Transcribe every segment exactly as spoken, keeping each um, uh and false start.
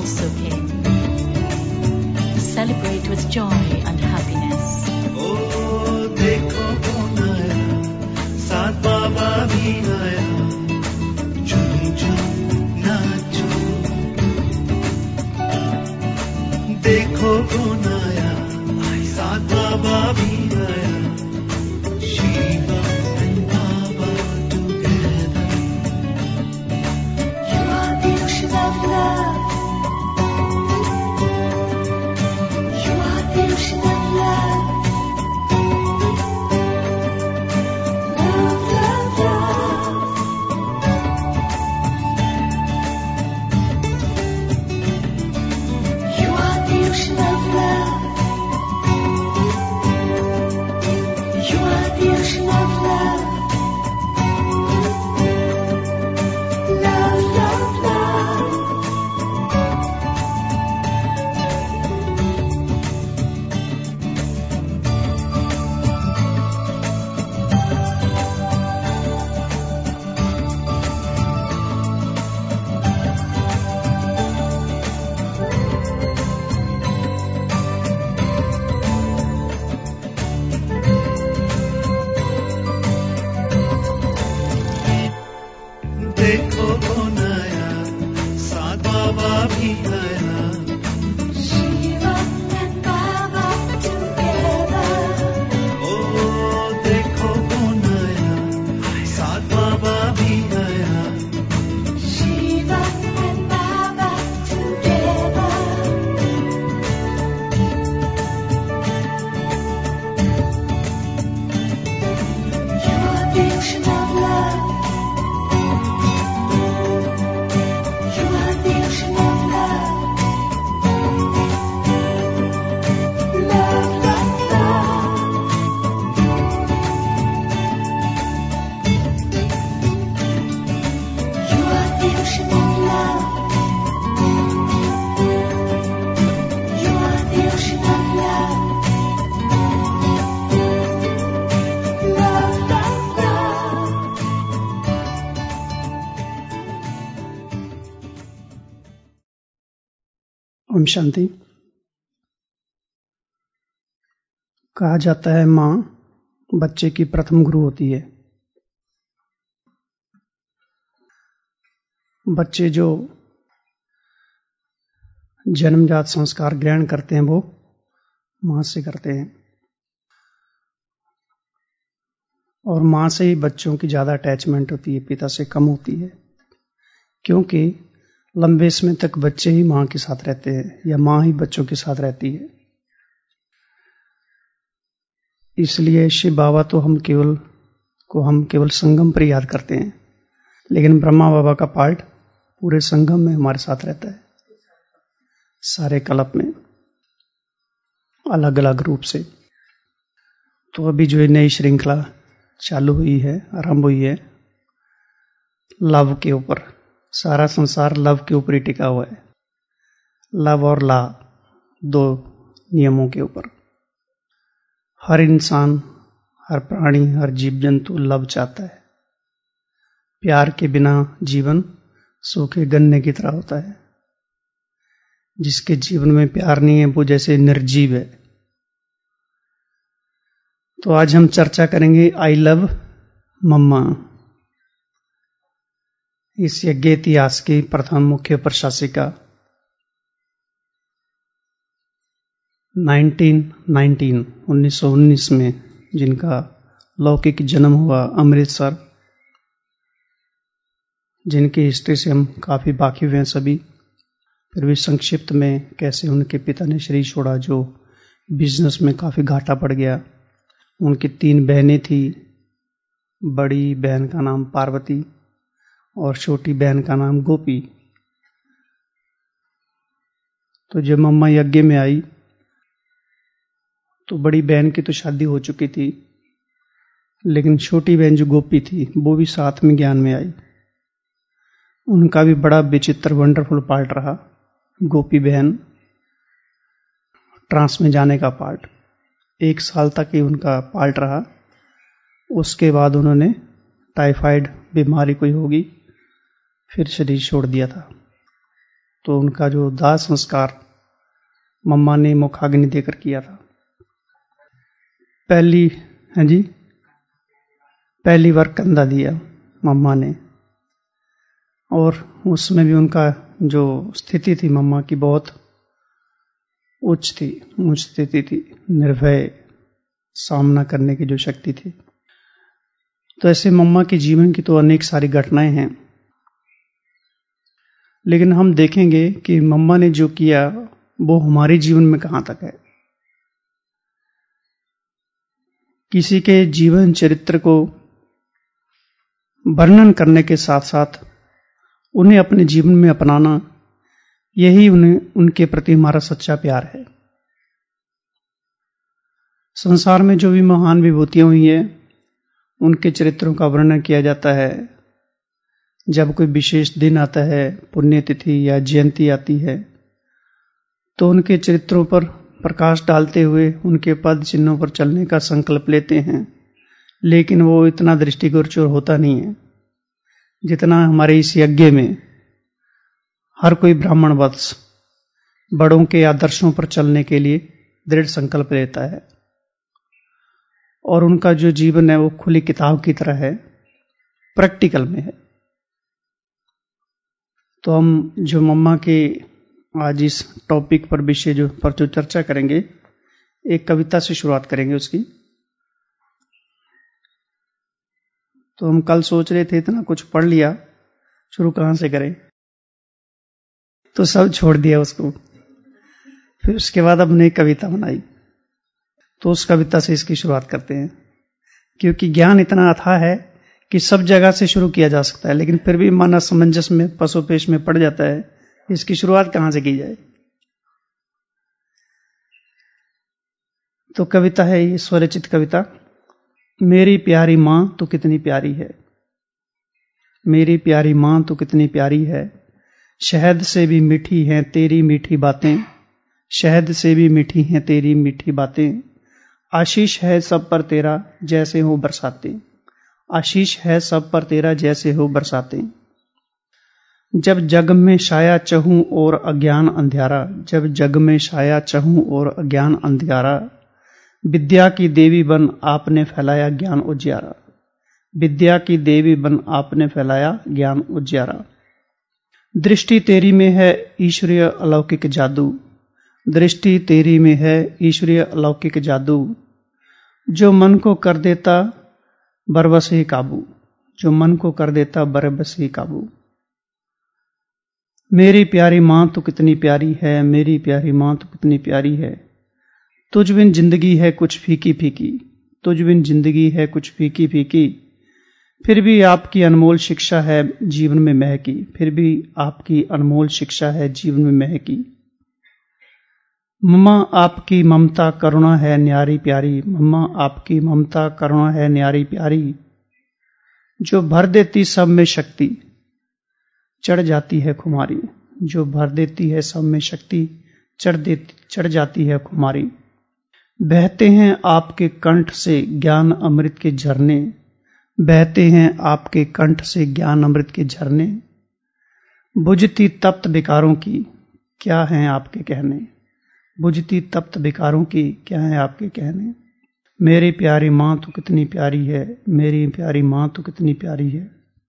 also came. Celebrate with joy and happiness. Oh, देखो कौन आया, साथ बाबा भी आया, झूम झूम नाचो। देखो कौन आया, साथ बाबा भी आया, Shiva and Baba together. You are the ocean of love. You are the ocean of love. Love, love, love. You are the ocean of love. You are the ocean of love. Love, love, love. देखो कौन आया, साथ बाबा भी आया, Shiva and Baba together. oh, देखो कौन आया, साथ बाबा भी आया, Shiva and Baba together. You are the ocean of love. You are the ocean of love. Love, love, love. You are the ocean of love. You are the ocean of love. Love, love, love. Om Shanti. कहा जाता है माँ बच्चे की प्रथम गुरु होती है। बच्चे जो जन्मजात संस्कार ग्रहण करते हैं वो माँ से करते हैं, और माँ से ही बच्चों की ज्यादा अटैचमेंट होती है, पिता से कम होती है, क्योंकि लंबे समय तक बच्चे ही माँ के साथ रहते हैं या माँ ही बच्चों के साथ रहती है। इसलिए शिव बाबा तो हम केवल को हम केवल संगम पर याद करते हैं, लेकिन ब्रह्मा बाबा का पार्ट पूरे संगम में हमारे साथ रहता है, सारे कल्प में अलग अलग रूप से। तो अभी जो ये नई श्रृंखला चालू हुई है, आरंभ हुई है, लव के ऊपर। सारा संसार लव के ऊपर ही टिका हुआ है, लव और ला, दो नियमों के ऊपर। हर इंसान, हर प्राणी, हर जीव जंतु लव चाहता है। प्यार के बिना जीवन सूखे गन्ने की तरह होता है। जिसके जीवन में प्यार नहीं है वो जैसे निर्जीव है। तो आज हम चर्चा करेंगे आई लव मम्मा। इस यज्ञ इतिहास की प्रथम मुख्य प्रशासिका उन्नीस सौ उन्नीस में जिनका लौकिक जन्म हुआ अमृतसर, जिनकी हिस्ट्री से हम काफी वाकिफ हैं सभी, फिर भी संक्षिप्त में कैसे उनके पिता ने शरीर छोड़ा, जो बिजनेस में काफी घाटा पड़ गया। उनकी तीन बहनें थी, बड़ी बहन का नाम पार्वती और छोटी बहन का नाम गोपी। तो जब मम्मा यज्ञ में आई तो बड़ी बहन की तो शादी हो चुकी थी, लेकिन छोटी बहन जो गोपी थी वो भी साथ में ज्ञान में आई। उनका भी बड़ा विचित्र वंडरफुल पार्ट रहा। गोपी बहन ट्रांस में जाने का पार्ट एक साल तक ही उनका पार्ट रहा। उसके बाद उन्होंने टाइफाइड बीमारी कोई होगी, फिर शरीर छोड़ दिया था। तो उनका जो दाह संस्कार मम्मा ने मुखाग्नि देकर किया था। पहली है जी पहली बार कंधा दिया मम्मा ने, और उसमें भी उनका जो स्थिति थी मम्मा की बहुत उच्च थी, उच्च स्थिति थी, निर्भय सामना करने की जो शक्ति थी। तो ऐसे मम्मा के जीवन की तो अनेक सारी घटनाएं हैं, लेकिन हम देखेंगे कि मम्मा ने जो किया वो हमारे जीवन में कहां तक है। किसी के जीवन चरित्र को वर्णन करने के साथ साथ उन्हें अपने जीवन में अपनाना, यही उन्हें उनके प्रति हमारा सच्चा प्यार है। संसार में जो भी महान विभूतियां हुई है उनके चरित्रों का वर्णन किया जाता है। जब कोई विशेष दिन आता है, पुण्यतिथि या जयंती आती है, तो उनके चरित्रों पर प्रकाश डालते हुए उनके पद चिन्हों पर चलने का संकल्प लेते हैं, लेकिन वो इतना दृष्टिगोचर होता नहीं है जितना हमारे इस यज्ञ में हर कोई ब्राह्मण वत्स बड़ों के आदर्शों पर चलने के लिए दृढ़ संकल्प लेता है। और उनका जो जीवन है वो खुली किताब की तरह है, प्रैक्टिकल में है। तो हम जो मम्मा के आज इस टॉपिक पर विषय जो पर जो चर्चा करेंगे, एक कविता से शुरुआत करेंगे उसकी। तो हम कल सोच रहे थे इतना कुछ पढ़ लिया, शुरू कहां से करें, तो सब छोड़ दिया उसको। फिर उसके बाद हमने एक कविता बनाई, तो उस कविता से इसकी शुरुआत करते हैं। क्योंकि ज्ञान इतना अथाह है कि सब जगह से शुरू किया जा सकता है, लेकिन फिर भी मन असमंजस में, पशुपेश में पड़ जाता है, इसकी शुरुआत कहां से की जाए। तो कविता है ये स्वरचित कविता। मेरी प्यारी मां तो कितनी प्यारी है, मेरी प्यारी मां तो कितनी प्यारी है, शहद से भी मीठी हैं तेरी मीठी बातें, शहद से भी मीठी हैं तेरी मीठी बातें, आशीष है सब पर तेरा जैसे हो बरसाते, आशीष है सब पर तेरा जैसे हो बरसाते। जब जग में छाया चहूं और अज्ञान अंधियारा, जब जग में छाया चहूं और अज्ञान अंधियारा, विद्या की देवी बन आपने फैलाया ज्ञान उजियारा, विद्या की देवी बन आपने फैलाया ज्ञान उजियारा। दृष्टि तेरी में है ईश्वरीय अलौकिक जादू, दृष्टि तेरी में है ईश्वरीय अलौकिक जादू, जो मन को कर देता बरबस ही काबू, जो मन को कर देता बरबस ही काबू। मेरी प्यारी मां तो कितनी प्यारी है, मेरी प्यारी मां तो कितनी प्यारी है, तुझ बिन जिंदगी है कुछ फीकी फीकी, तुझ बिन जिंदगी है कुछ फीकी फीकी, फिर भी आपकी अनमोल शिक्षा है जीवन में महकी, फिर भी आपकी अनमोल शिक्षा है जीवन में महकी। मम्मा आपकी ममता करुणा है न्यारी प्यारी, मम्मा आपकी ममता करुणा है न्यारी प्यारी, जो भर देती सब में शक्ति चढ़ जाती है खुमारी, जो भर देती है सब में शक्ति चढ़ देती चढ़ जाती है खुमारी। बहते हैं आपके कंठ से ज्ञान अमृत के झरने, बहते हैं आपके कंठ से ज्ञान अमृत के झरने, बुझती तप्त विकारों की क्या हैं आपके कहने, बुझती तप्त विकारों की क्या हैं आपके कहने। मेरी प्यारी मां तो कितनी प्यारी है, मेरी प्यारी मां तो कितनी प्यारी है।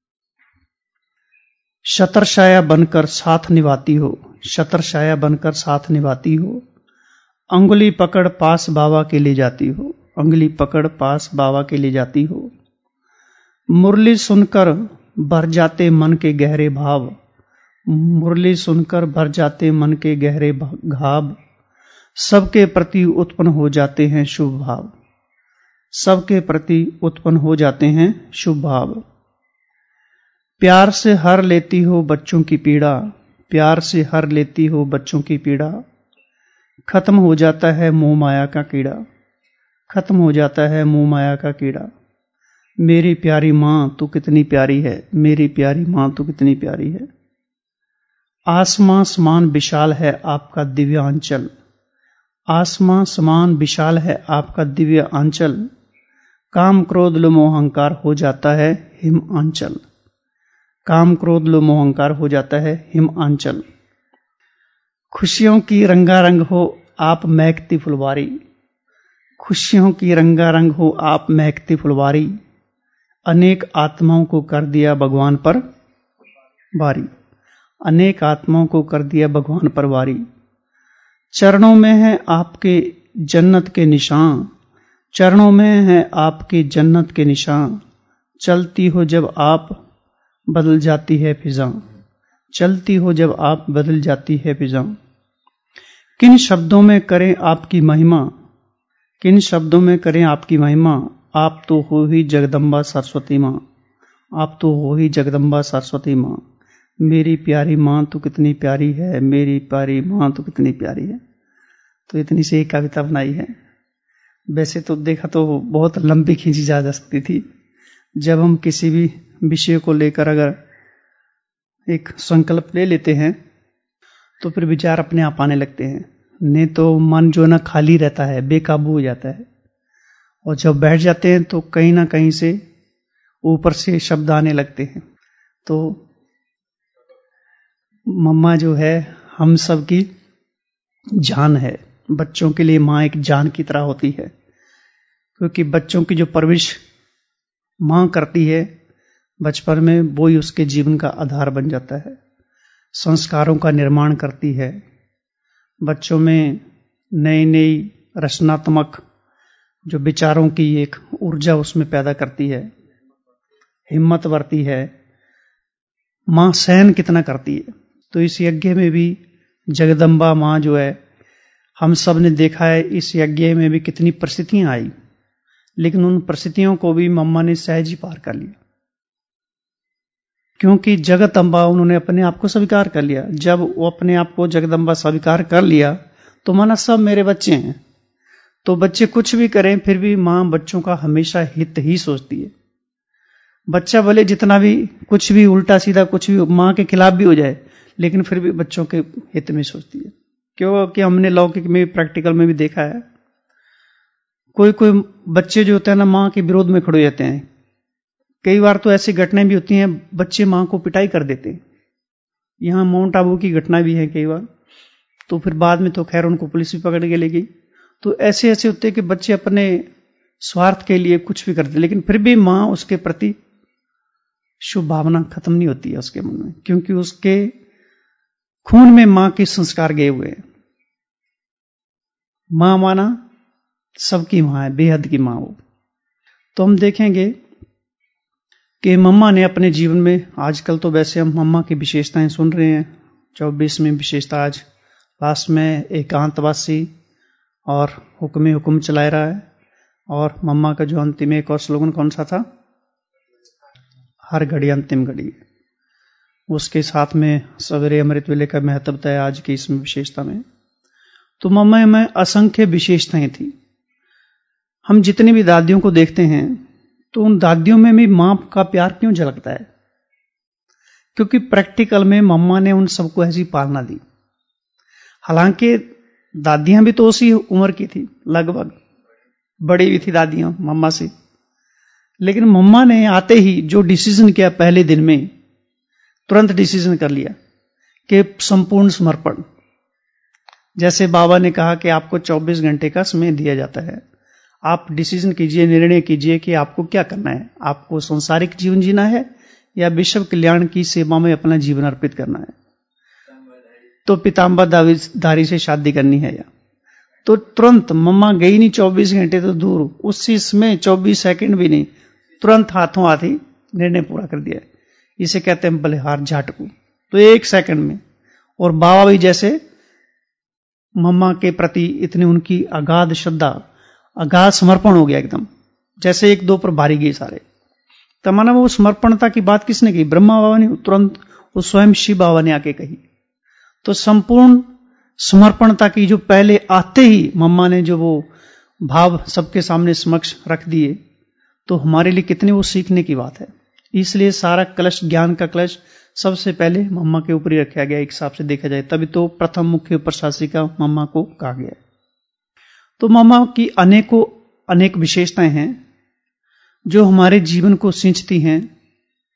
शतरछाया बनकर साथ निभाती हो, शतरछाया बनकर साथ निभाती हो, अंगुली पकड़ पास बाबा के ले जाती हो, अंगुली पकड़ पास बाबा के ले जाती हो। मुरली सुनकर भर जाते मन के गहरे भाव, मुरली सुनकर भर जाते मन के गहरे घाव, सबके प्रति उत्पन्न हो जाते हैं शुभ भाव, सबके प्रति उत्पन्न हो जाते हैं शुभ भाव। प्यार से हर लेती हो बच्चों की पीड़ा, प्यार से हर लेती हो बच्चों की पीड़ा, खत्म हो जाता है मोह माया का कीड़ा, खत्म हो जाता है मोह माया का कीड़ा। मेरी प्यारी मां तू कितनी प्यारी है, मेरी प्यारी मां तू कितनी प्यारी है। आसमां समान विशाल है आपका दिव्य आंचल, आसमां समान विशाल है आपका दिव्य आंचल, काम क्रोध लो मोह अहंकार हो जाता है हिम आंचल, काम क्रोध लो मोह अहंकार हो जाता है हिम आंचल। खुशियों की रंगारंग हो आप महकती फुलवारी, खुशियों की रंगारंग हो आप महकती फुलवारी, अनेक आत्माओं को कर दिया भगवान पर वारी, अनेक आत्माओं को कर दिया भगवान पर वारी। चरणों में है आपके जन्नत के निशान, चरणों में है आपके जन्नत के निशान, चलती हो जब आप बदल जाती है फिजा, चलती हो जब आप बदल जाती है फिजा। किन शब्दों में करें आपकी महिमा, किन शब्दों में करें आपकी महिमा, आप तो हो ही जगदम्बा सरस्वती माँ, आप तो हो ही जगदम्बा सरस्वती माँ। मेरी प्यारी माँ तो कितनी प्यारी है, मेरी प्यारी माँ तो कितनी प्यारी है। तो इतनी सी एक कविता बनाई है। वैसे तो देखा तो बहुत लंबी खींची जा सकती थी। जब हम किसी भी विषय को लेकर अगर एक संकल्प ले लेते हैं तो फिर विचार अपने आप आने लगते हैं, नहीं तो मन जो ना खाली रहता है, बेकाबू हो जाता है। और जब बैठ जाते हैं तो कहीं ना कहीं से ऊपर से शब्द आने लगते हैं। तो मम्मा जो है हम सब की जान है। बच्चों के लिए माँ एक जान की तरह होती है, क्योंकि बच्चों की जो परवरिश माँ करती है बचपन में, वो ही उसके जीवन का आधार बन जाता है, संस्कारों का निर्माण करती है। बच्चों में नई नई रचनात्मक जो विचारों की एक ऊर्जा उसमें पैदा करती है, हिम्मत बढ़ती है। माँ सहन कितना करती है। तो इस यज्ञ में भी जगदम्बा माँ जो है, हम सब ने देखा है इस यज्ञ में भी कितनी परिस्थितियां आई, लेकिन उन परिस्थितियों को भी मम्मा ने सहज ही पार कर लिया, क्योंकि जगत अम्बा उन्होंने अपने आप को स्वीकार कर लिया। जब वो अपने आप को जगदम्बा स्वीकार कर लिया तो माना सब मेरे बच्चे हैं। तो बच्चे कुछ भी करें फिर भी माँ बच्चों का हमेशा हित ही सोचती है। बच्चा भले जितना भी कुछ भी उल्टा सीधा कुछ भी माँ के खिलाफ भी हो जाए, लेकिन फिर भी बच्चों के हित में सोचती है। क्योंकि हमने लौकिक में प्रैक्टिकल में भी देखा है, कोई कोई बच्चे जो होते हैं ना माँ के विरोध में खड़े जाते हैं। कई बार तो ऐसी घटनाएं भी होती हैं, बच्चे माँ को पिटाई कर देते हैं। यहाँ माउंट आबू की घटना भी है कई बार। तो फिर बाद में तो खैर उनको पुलिस भी पकड़ के ले गई। तो ऐसे ऐसे होते हैं कि बच्चे अपने स्वार्थ के लिए कुछ भी करते, लेकिन फिर भी माँ उसके प्रति शुभ भावना खत्म नहीं होती है उसके मन में, क्योंकि उसके खून में माँ के संस्कार गए हुए हैं। माँ माना सबकी माँ है, बेहद की माँ वो। तो हम देखेंगे कि मम्मा ने अपने जीवन में, आजकल तो वैसे हम मम्मा की विशेषताएं सुन रहे हैं। चौबीसवीं विशेषता आज लास्ट में एकांतवासी और हुक्म हुक्म चला रहा है। और मम्मा का जो अंतिम एक और स्लोगन कौन सा था, हर घड़ी अंतिम घड़ी। उसके साथ में सवेरे अमृत वेले का महत्व बताया आज की इसमें विशेषता में। तो मम्मा में असंख्य विशेषताएं थी। हम जितनी भी दादियों को देखते हैं तो उन दादियों में भी मां का प्यार क्यों झलकता है, क्योंकि प्रैक्टिकल में मम्मा ने उन सबको ऐसी पालना दी। हालांकि दादियां भी तो उसी उम्र की थी, लगभग बड़ी भी थी दादियां मम्मा से, लेकिन मम्मा ने आते ही जो डिसीजन किया पहले दिन में, तुरंत डिसीजन कर लिया कि संपूर्ण समर्पण। जैसे बाबा ने कहा कि आपको चौबीस घंटे का समय दिया जाता है, आप डिसीजन कीजिए, निर्णय कीजिए कि आपको क्या करना है। आपको सांसारिक जीवन जीना है या विश्व कल्याण की सेवा में अपना जीवन अर्पित करना है। तो पीताम्बर धारी से शादी करनी है या तो तुरंत मम्मा गई नहीं, चौबीस घंटे तो दूर, उसी समय चौबीस सेकंड भी नहीं, तुरंत हाथों हाथ ही निर्णय पूरा कर दिया। इसे कहते हैं बलिहार झाटकू। तो एक सेकंड में। और बाबा भी जैसे मम्मा के प्रति इतनी उनकी अगाध श्रद्धा, अगाध समर्पण हो गया एकदम, जैसे एक दो पर भारी गए सारे। तो माना वो समर्पणता की बात किसने की, ब्रह्मा बाबा ने, तुरंत वो स्वयं शिव बाबा ने आके कही। तो संपूर्ण समर्पणता की जो पहले आते ही मम्मा ने जो वो भाव सबके सामने समक्ष रख दिए, तो हमारे लिए कितनी वो सीखने की बात है। इसलिए सारा कलश, ज्ञान का कलश सबसे पहले मम्मा के ऊपर ही रखा गया एक हिसाब से देखा जाए, तभी तो प्रथम मुख्य प्रशासिका मम्मा को कहा गया। तो मम्मा की अनेकों अनेक विशेषताएं हैं जो हमारे जीवन को सिंचती हैं।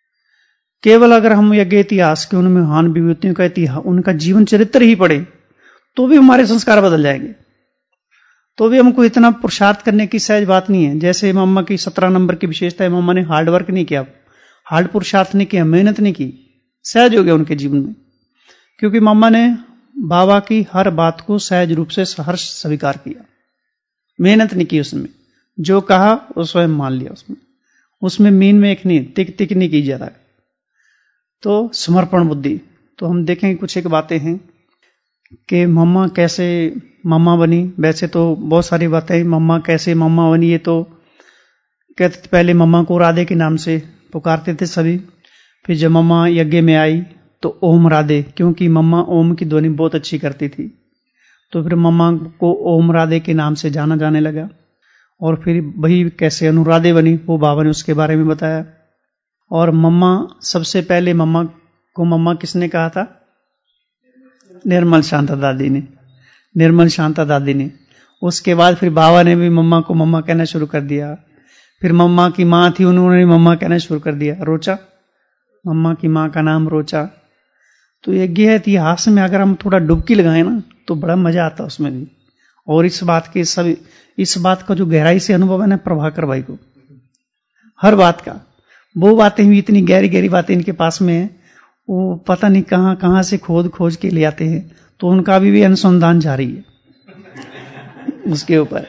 केवल अगर हम यज्ञ इतिहास के उनमें महान विभूतियों का इतिहास, उनका जीवन चरित्र ही पढ़े तो भी हमारे संस्कार बदल जाएंगे। तो भी हमको इतना पुरुषार्थ करने की सहज बात नहीं है। जैसे मम्मा की सत्रह नंबर की विशेषता है, मम्मा ने हार्ड वर्क नहीं किया, हार्ड पुरुषार्थ नहीं किया, मेहनत नहीं की, सहज हो गया उनके जीवन में, क्योंकि मम्मा ने बाबा की हर बात को सहज रूप से सहर्ष स्वीकार किया, मेहनत नहीं की उसमें, जो कहा वो स्वयं मान लिया, उसमें उसमें मीन में एक नहीं, तिक तिक नहीं की ज्यादा। तो समर्पण बुद्धि। तो हम देखेंगे कुछ एक बातें हैं कि मम्मा कैसे मम्मा बनी। वैसे तो बहुत सारी बातें, मम्मा कैसे मम्मा बनी, ये तो कहते थे पहले मम्मा को राधे के नाम से पुकारते थे सभी। फिर जब मम्मा यज्ञ में आई तो ओम राधे, क्योंकि मम्मा ओम की ध्वनि बहुत अच्छी करती थी, तो फिर मम्मा को ओम राधे के नाम से जाना जाने लगा। और फिर वही कैसे अनुराधे बनी वो बाबा ने उसके बारे में बताया। और मम्मा सबसे पहले मम्मा को मम्मा किसने कहा था? निर्मल शांता दादी ने, निर्मल शांता दादी ने। उसके बाद फिर बाबा ने भी मम्मा को मम्मा कहना शुरू कर दिया। फिर मम्मा की माँ थी, उन्होंने मम्मा कहना शुरू कर दिया, रोचा, मम्मा की माँ का नाम रोचा। तो यज्ञ है इतिहास में अगर हम थोड़ा डुबकी लगाए ना तो बड़ा मजा आता उसमें भी। और इस बात के सब इस बात का जो गहराई से अनुभव है ना प्रभाकर भाई को, हर बात का, वो बातें भी इतनी गहरी गहरी बातें इनके पास में है, वो पता नहीं कहां कहां से खोद खोज के ले आते हैं। तो उनका अभी भी अनुसंधान जारी है उसके ऊपर।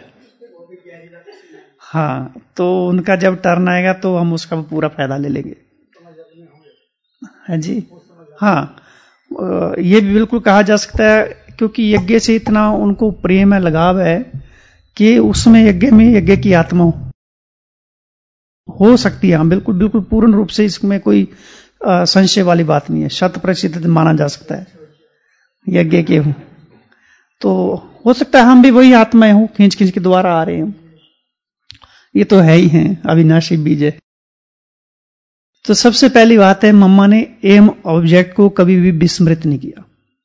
हाँ, तो उनका जब टर्न आएगा तो हम उसका पूरा फायदा ले लेंगे। है जी। हाँ, ये भी बिल्कुल कहा जा सकता है, क्योंकि यज्ञ से इतना उनको प्रेम है, लगाव है कि उसमें यज्ञ में यज्ञ की आत्मा हो सकती है। बिल्कुल बिल्कुल पूर्ण रूप से इसमें कोई संशय वाली बात नहीं है, शत प्रतिशत माना जा सकता है यज्ञ के हो। तो हो सकता है हम भी वही आत्माएं हो, खींच खींच के द्वारा आ रहे हैं, ये तो है ही है, अविनाशी बीज है। तो सबसे पहली बात है, मम्मा ने एम ऑब्जेक्ट को कभी भी विस्मृत नहीं किया।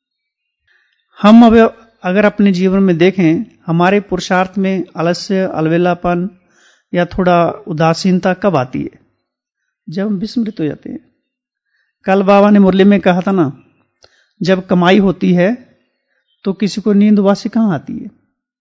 हम अब अगर अपने जीवन में देखें, हमारे पुरुषार्थ में आलस्य, अलवेलापन या थोड़ा उदासीनता कब आती है? जब हम विस्मृत हो जाते हैं। कल बाबा ने मुरली में कहा था ना, जब कमाई होती है तो किसी को नींद वासी कहां आती है?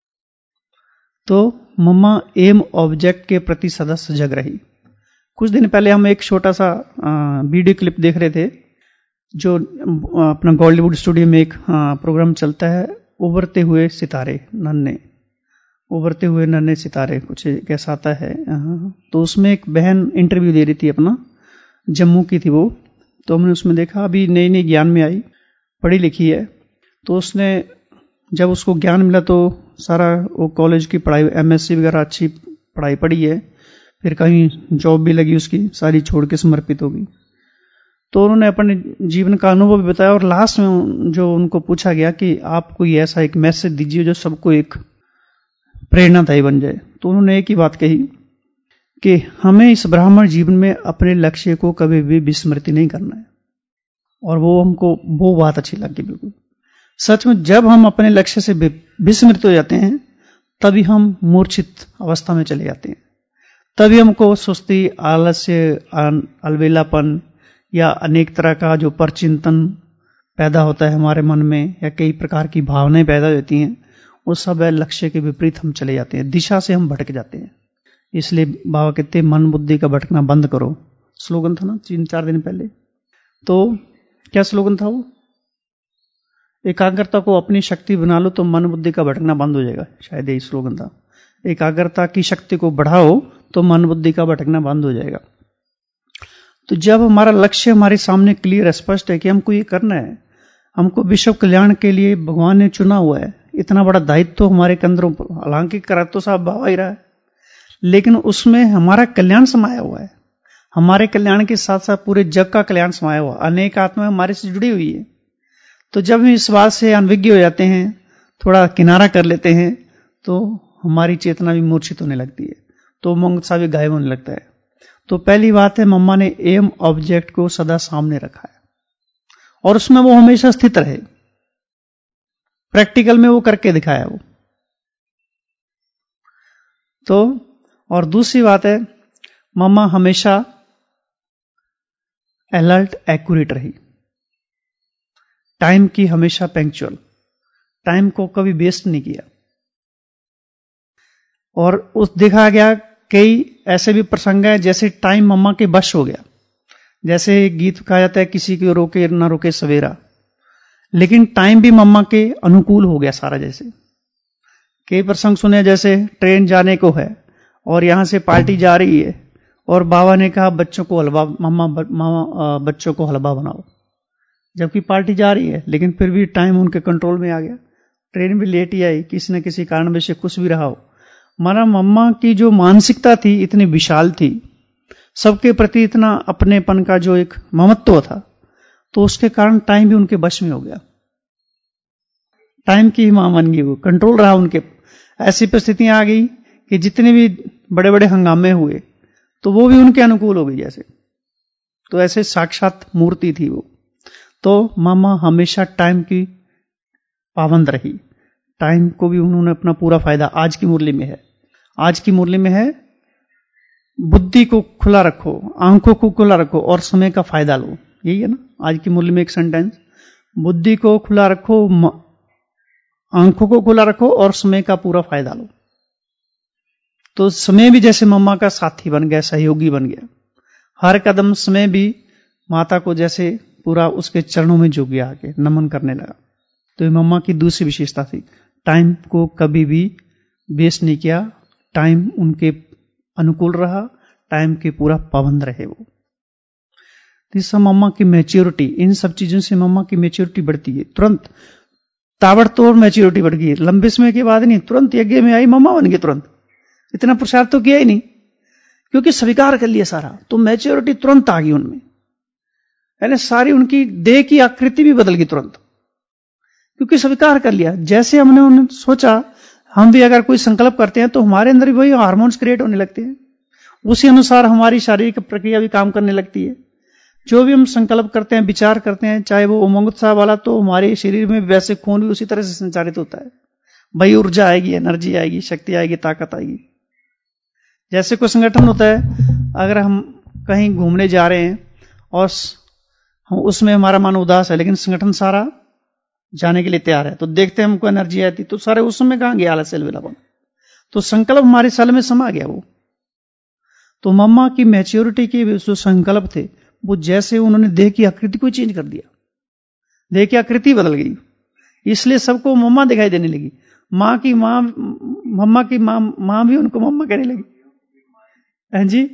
तो मम्मा एम ऑब्जेक्ट के प्रति सदा सजग रही। कुछ दिन पहले हम एक छोटा सा वीडियो क्लिप देख रहे थे, जो अपना बॉलीवुड स्टूडियो में एक प्रोग्राम चलता है, उभरते हुए सितारे, नन्हे उभरते हुए नन्हे सितारे, कुछ कैसा आता है। तो उसमें एक बहन इंटरव्यू दे रही थी अपना, जम्मू की थी वो। तो हमने उसमें देखा, अभी नई नई ज्ञान में आई, पढ़ी लिखी है। तो उसने जब उसको ज्ञान मिला तो सारा वो कॉलेज की पढ़ाई, एमएससी वगैरह अच्छी पढ़ाई पढ़ी है, फिर कहीं जॉब भी लगी उसकी, सारी छोड़ के समर्पित हो गई। तो उन्होंने अपने जीवन का अनुभव भी बताया। और लास्ट में जो उनको पूछा गया कि आप कोई ऐसा एक मैसेज दीजिए जो सबको एक प्रेरणादायी बन जाए, तो उन्होंने एक ही बात कही कि हमें इस ब्राह्मण जीवन में अपने लक्ष्य को कभी भी विस्मृति नहीं करना है। और वो हमको वो बात अच्छी लगी बिल्कुल। सच में जब हम अपने लक्ष्य से विस्मृत हो जाते हैं तभी हम मूर्छित अवस्था में चले जाते हैं, तभी हमको सुस्ती, आलस्य, अलवेलापन या अनेक तरह का जो परचिंतन पैदा होता है हमारे मन में, या कई प्रकार की भावनाएं पैदा होती हैं, वो सब लक्ष्य के विपरीत हम चले जाते हैं, दिशा से हम भटक जाते हैं। इसलिए बाबा कहते हैं मन बुद्धि का भटकना बंद करो, स्लोगन था ना तीन चार दिन पहले। तो क्या स्लोगन था वो? एकाग्रता को अपनी शक्ति बना लो तो मन बुद्धि का भटकना बंद हो जाएगा, शायद यही स्लोगन था। एकाग्रता की शक्ति को बढ़ाओ तो मन बुद्धि का भटकना बंद हो जाएगा। तो जब हमारा लक्ष्य हमारे सामने क्लियर स्पष्ट है कि हमको ये करना है, हमको विश्व कल्याण के लिए भगवान ने चुना हुआ है, इतना बड़ा दायित्व तो हमारे कंधों पर, हालांकि करा तो साहब बाबा ही रहा है, लेकिन उसमें हमारा कल्याण समाया हुआ है। हमारे कल्याण के साथ साथ पूरे जग का कल्याण समाया हुआ, अनेक आत्माएं हमारे से जुड़ी हुई है। तो जब हम इस बात से अनभिज्ञ हो जाते हैं, थोड़ा किनारा कर लेते हैं, तो हमारी चेतना भी मूर्छित होने लगती है, तो मंग सा भी गायब होने लगता है। तो पहली बात है, मम्मा ने एम ऑब्जेक्ट को सदा सामने रखा है और उसमें वो हमेशा स्थित रहे। प्रैक्टिकल में वो करके दिखाया वो। तो और दूसरी बात है, मम्मा हमेशा अलर्ट, एक्यूरेट रही, टाइम की हमेशा पंक्चुअल। टाइम को कभी वेस्ट नहीं किया। और उस देखा गया कई ऐसे भी प्रसंग है जैसे टाइम मम्मा के वश हो गया। जैसे गीत कहा जाता है, किसी को रोके ना रोके सवेरा, लेकिन टाइम भी मम्मा के अनुकूल हो गया सारा। जैसे कई प्रसंग सुने, जैसे ट्रेन जाने को है और यहां से पार्टी जा रही है और बाबा ने कहा बच्चों को हलवा, मम्मा मामा बच्चों को हलवा बनाओ, जबकि पार्टी जा रही है, लेकिन फिर भी टाइम उनके कंट्रोल में आ गया। ट्रेन भी लेट ही आई, किसी न किसी कारण से कुछ भी रहा हो। माना मम्मा की जो मानसिकता थी इतनी विशाल थी, सबके प्रति इतना अपनेपन का जो एक ममत्व था, तो उसके कारण टाइम भी उनके वश में हो गया। टाइम की ही मां बन गई, वो कंट्रोल रहा उनके। ऐसी परिस्थितियां आ गई कि जितने भी बड़े बड़े हंगामे हुए तो वो भी उनके अनुकूल हो गई जैसे। तो ऐसे साक्षात मूर्ति थी वो। तो मामा हमेशा टाइम की पाबंद रही। टाइम को भी उन्होंने अपना पूरा फायदा आज की मुरली में है। आज की मुरली में है, बुद्धि को खुला रखो, आंखों को खुला रखो और समय का फायदा लो। यही है ना आज की मुरली में एक सेंटेंस, बुद्धि को खुला रखो, आंखों को खुला रखो और समय का पूरा फायदा लो। तो समय भी जैसे मम्मा का साथी बन गया, सहयोगी बन गया। हर कदम समय भी माता को जैसे पूरा उसके चरणों में झुक गया, आके नमन करने लगा। तो ये मम्मा की दूसरी विशेषता थी, टाइम को कभी भी वेस्ट नहीं किया, टाइम उनके अनुकूल रहा, टाइम के पूरा पाबंद रहे वो। तीसरा मम्मा की मैच्योरिटी, इन सब चीजों से मम्मा की मैच्योरिटी बढ़ती है, तुरंत ताबड़तोड़ मैच्योरिटी बढ़ गई। लंबे समय के बाद नहीं, तुरंत यज्ञ में आई मम्मा बन गई, तुरंत। इतना प्रसार तो किया ही नहीं, क्योंकि स्वीकार कर लिया सारा, तो मैच्योरिटी तुरंत आ गई उनमें। यानी सारी उनकी देह की आकृति भी बदल गई तुरंत, क्योंकि स्वीकार कर लिया। जैसे हमने उन्हें सोचा, हम भी अगर कोई संकल्प करते हैं तो हमारे अंदर भी वही हार्मोन्स क्रिएट होने लगते हैं, उसी अनुसार हमारी शारीरिक प्रक्रिया भी काम करने लगती है। जो भी हम संकल्प करते हैं, विचार करते हैं, चाहे वो उमंग उत्साह वाला, तो हमारे शरीर में वैसे खून भी उसी तरह से संचारित होता है। भाई ऊर्जा आएगी, एनर्जी आएगी, शक्ति आएगी, ताकत आएगी। जैसे कोई संगठन होता है, अगर हम कहीं घूमने जा रहे हैं और हम उसमें हमारा मन उदास है, लेकिन संगठन सारा जाने के लिए तैयार है, तो देखते हैं हमको एनर्जी आती, तो सारे उस समय कहां गया आलस सेलवेलापन, तो संकल्प हमारे सल में समा गया वो। तो मम्मा की मैच्योरिटी के जो संकल्प थे, वो जैसे उन्होंने देह की आकृति को चेंज कर दिया, देह की आकृति बदल गई, इसलिए सबको मम्मा दिखाई देने लगी। माँ की माँ, मम्मा की माँ माँ भी उनको मम्मा कहने लगी। हाँ जी,